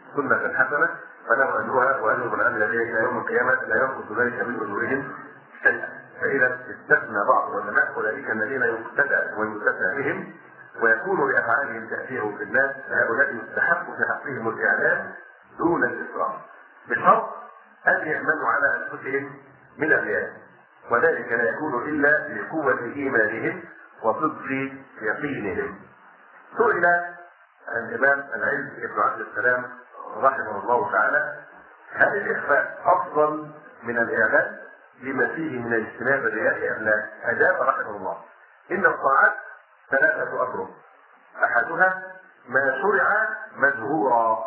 [SPEAKER 1] سنه حسنه فله اجرها واجر من عمل بها الى يوم القيامه لا ينقص ذلك من اجورهم شيئا. فاذا استثنى بعض العلماء اولئك الذين يقتدى ويستثنى بهم ويكون لافعالهم تاثير في الناس هؤلاء يستحق في حقهم الاعلام دون الاسراف بشرط ان يامنوا على انفسهم من الرياء، وذلك لا يكون الا لقوه ايمانهم وصدق يقينهم. سئل الامام العز ابن عبد السلام رحمه الله تعالى هل الاخفاء افضل من الاعلان لما فيه من اجتناب الرياء ام لا؟ اجاب رحمه الله ان الطاعات ثلاثه اطرق، احدها ما شرع مجهورا،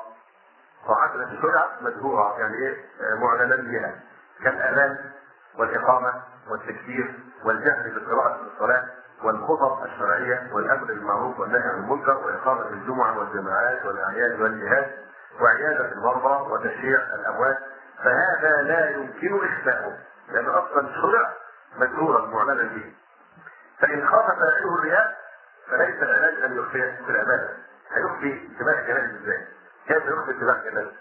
[SPEAKER 1] طاعات التي شرعت مجهورا يعني ايه؟ معلنا بها كالاذان والاقامه والتكبير والجهر بالقراءه في الصلاه والخطب الشرعيه والامر بالمعروف والنهي عن المنكر واقامه الجمعه والجماعات والاعياد والجهاد وعياده المرضى وتشييع الاموات، فهذا لا يمكن اخفاؤه لان اصلا شرع مجهورا معلنا به. فان خاف فاعله الرياء فليس العلاج ان يخفيه في العباده. هيخفي اتباع الجنائز ازاي؟ كيف يخفي اتباع الجنائز؟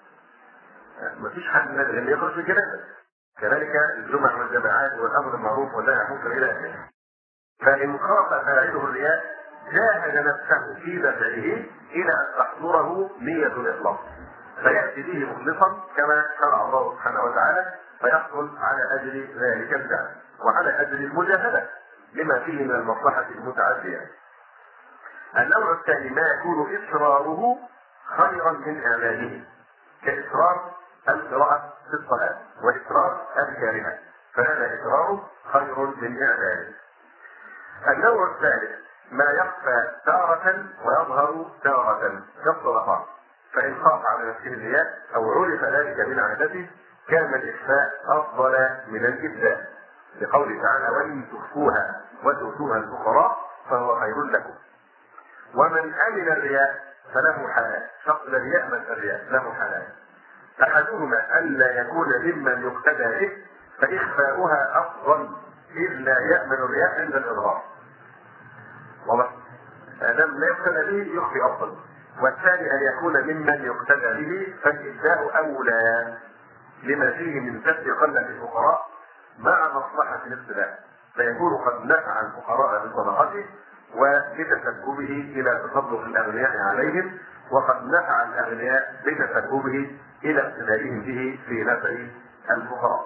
[SPEAKER 1] مفيش حد من اللي يخرج في الجنائز. كذلك الجمع والجماعات والامر بالمعروف والنهي عن المنكر الى اخره. فان خاف فاعله الرياء جاهد نفسه في دفعه الى ان تحضره نيه الاخلاص فياتي به مخلصا كما شرع الله سبحانه وتعالى فيحصل على اجر ذلك الفعل وعلى اجر المجاهده لما فيه من المصلحه المتعديه. النوع الثاني ما يكون اصراره خيرا من اعلانه كاصرار القراءه في الصلاه واصرار الكارهه فهذا اصراره خير من اعلانه. النوع الثالث ما يخفى تارة ويظهر تارة كالصدقات، فإن خاف على نفسه الرياء أو عرف ذلك من عادته كان الإخفاء أفضل من الإبداء لقوله تعالى وإن تخفوها وتؤتوها الفقراء فهو خير لكم. ومن أمن الرياء فله حالان، شخص الذي يأمن الرياء له حالان، أحدهما ألا يكون ممن يقتدى به فإخفاؤها أفضل إذ لا يأمن الرياء عند الإظهار. واضح؟ لا يقتدى به يخفي أفضل. والثاني أن يكون ممن يقتدى به فالإبداء أولى لما فيه من سد قلة الفقراء مع مصلحة الاقتداء فيكون قد نفع الفقراء بصدقته وبتسببه إلى تسلط الأغنياء عليهم وقد نفع الأغنياء بتسببه إلى اقتدائهم به في نفع الفقراء.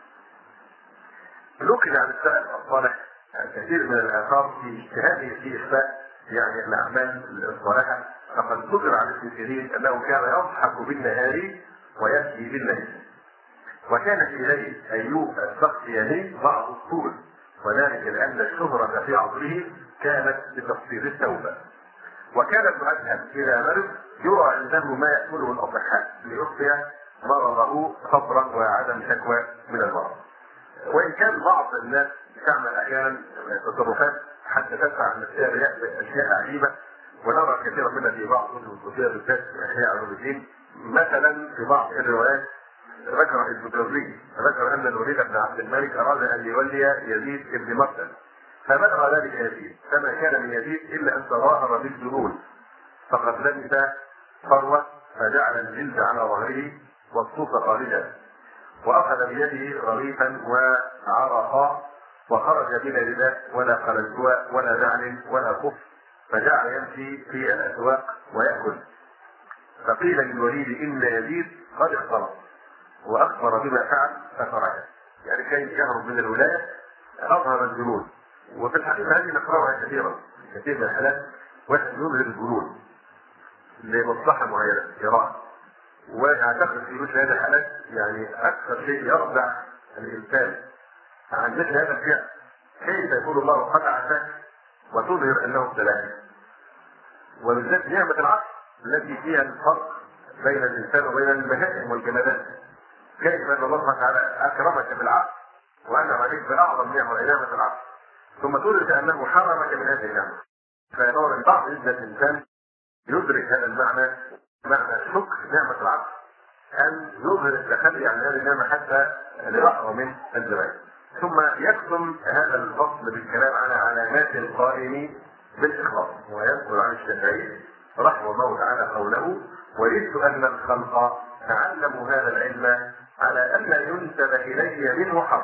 [SPEAKER 1] نقل عن السلف الصالح كثير من الآثار في اجتهاده في إخفاء يعني الأعمال الصالحة، فقد قدر على ابن سيرين أنه كان يضحك بالنهار ويبكي بالليل. وكان في ليل أيوب السختياني بعض الطول وذلك لأن الشهرة في عصره كانت بتفسير التوبة. وكان ابن أدهم إذا مرض يرى عنده ما يأكله الأصحاء ليخفي مرضه صبرا وعدم شكوى من المرض. وإن كان بعض الناس تعمل أحيانا تصرفات حتى تدفع نفسها الرياء بأشياء عجيبة ونرى كثيرا منها في بعض كتب الصوفية بالذات في أحياء علوم الدين. مثلا في بعض الروايات ذكر ابن جوزي ذكر أن الوليد بن عبد الملك أراد أن يولي يزيد بن مرثد فبلغ ذلك يزيد فما كان من يزيد إلا أن تظاهر بالجنون فقد لبس فروة فجعل الجلد على ظهره والصوف خارجا وأخذ بيده رغيفا وعرقا وخرج بلا رداء ولا قلنسوة ولا نعل ولا خف فجعل يمشي في الأسواق ويأكل. فقيل للوليد إن يزيد قد اختلط وأخبر بما فعل فخرج، يعني كان يهرب من الولاية أظهر الجنون. وفي الحقيقة هذه نقرأها كثيرا كثير من الحالات واحد يظهر الجنون لمصلحه معينه يراها. واعتقد في مثل هذه الحالات يعني اكثر شيء يرضع الانسان عن مثل هذا الفعل كيف يكون الله قد عافاه وتظهر انه ابتلاك. وبالذات نعمه العقل التي فيها الفرق بين الانسان وبين البهائم والجمادات. كيف ان الله سبحانه وتعالى اكرمك بالعقل وانعم عليك باعظم نعمه وهي نعمه العقل، ثم تدرك انه حرمك من هذه النعمه. فيدور البعض ان الانسان يدرك هذا المعنى، معنى شكر نعمه العقل، ان يظهر التخلي عن هذه النعمه حتى للحظه من الزمان. ثم يختم هذا الفصل بالكلام على علامات القائم بالاخلاص، ويذكر عن الشافعي رحمه الله تعالى قوله: وجدت ان الخلق تعلموا هذا العلم على الا ينسب الي منه حرف.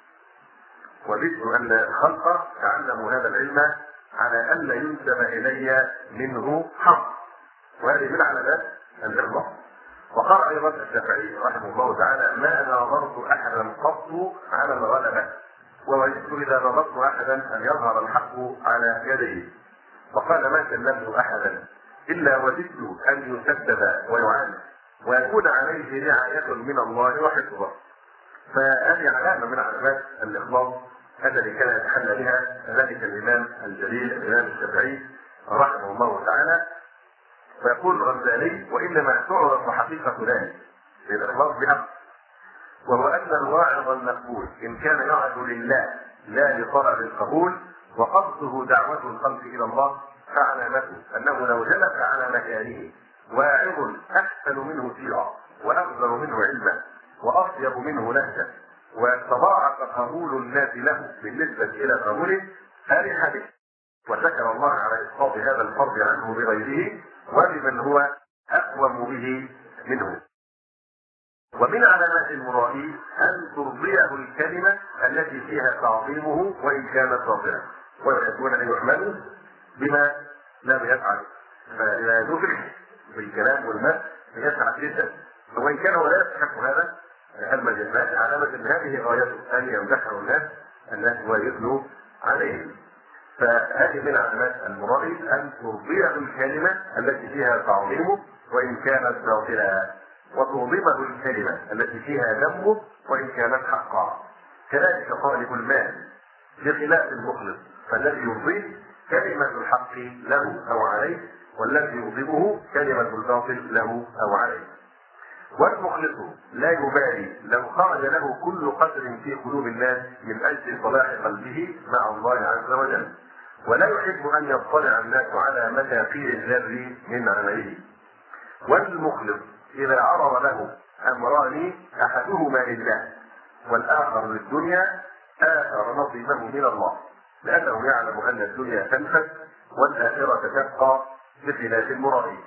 [SPEAKER 1] وجدت ان الخلق تعلموا هذا العلم على الا ينسب الي منه حرف، وهذه من علامات الاخلاص. وقال ايضا الشافعي رحمه الله تعالى: ما ناظرت احدا قط على الغلبه، ووجدت اذا ناظرت احدا ان يظهر الحق على يديه. وقال: ما كلمت احدا الا وجدت ان يسدد ويعاني ويكون عليه رعايه من الله وحفظه. فهذه علامه من علامات الاخلاص الذي كان يتحلى بها ذلك الامام الجليل الامام الشافعي رحمه الله تعالى. فيقول الغزالي: وانما تعرف حقيقه ذلك بالاخلاص بحق، وهو ان الواعظ المقبول ان كان يعظ لله لا لطلب القبول وقصده دعوه الخلق الى الله، فعلامته انه لو جلس على مكانه واعظ احسن منه سيرا واكبر منه علما واطيب منه لهجه وتضاعف قبول الناس له بالنسبه الى قبوله، فرح به وشكر الله على اسقاط هذا الفرض عنه بغيره وبمن هو اقوم به منه. ومن علامات المرائي ان ترضيه الكلمه التي فيها تعظيمه وان كانت باطله، ويحبون ان يحمدوا بما لم يفعل، فاذا ذكر بالكلام والمدح يسعد جدا، وان كان هو لا يستحق هذا المجلات، علامه ان هذه غايته ان يمدحه الناس ويثنوا عليه. فهذه من علامات المرائي ان ترضيه الكلمه التي فيها تعظيمه وان كانت باطله، وتغضبه الكلمه التي فيها ذمه وان كانت حقا. كذلك طالب المال بخلاف المخلص، فالذي يرضيه كلمه الحق له او عليه، والذي يغضبه كلمه الباطل له او عليه. والمخلص لا يبالي لو خرج له كل قدر في قلوب الناس من اجل صلاح قلبه مع الله عز وجل، ولا يحب ان يطلع الناس على مثاقيل الذر من عمله. والمخلص اذا عرض له امران احدهما لله والاخر للدنيا اثر نصيبه من الله، لانه يعلم ان الدنيا تنفد والاخره تبقى بخلاف المرائي.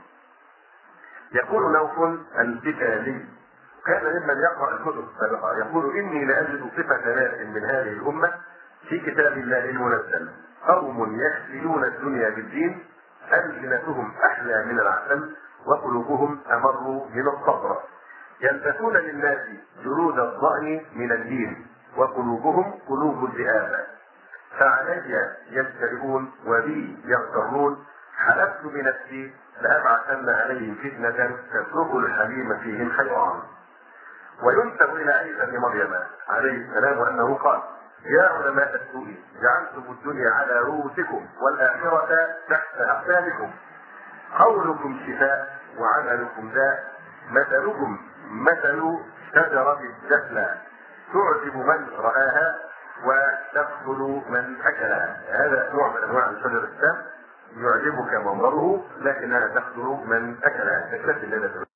[SPEAKER 1] يقول نوف البكالي كان ممن يقرا الكتب السابقه يقول: اني لاجد صفه ناس من هذه الامه في كتاب الله المنزل، قوم يحسنون الدنيا بالدين، السنتهم احلى من العسل وقلوبهم امر من الصبر، يلبسون للناس جلود الضأن من الدين وقلوبهم قلوب الذئاب، فعلي يجترئون وبي يغترون، حلفت بنفسي لأبعثن عليهم فتنة تترك الحليم فيهم حيران. وينسب إلى عيسى بن مريم عليه السلام أنه قال: يا علماء السوء جعلتم الدنيا على رؤوسكم والآخرة تحت أقدامكم، قولكم شفاء وعملكم داء، مثلكم مثل شجرة الدفلة تعجب من رآها وتقتل من أكلها. هذا نوع من أنواع الشجر السام يعجبك منظره لكنها تقتل من أكلها.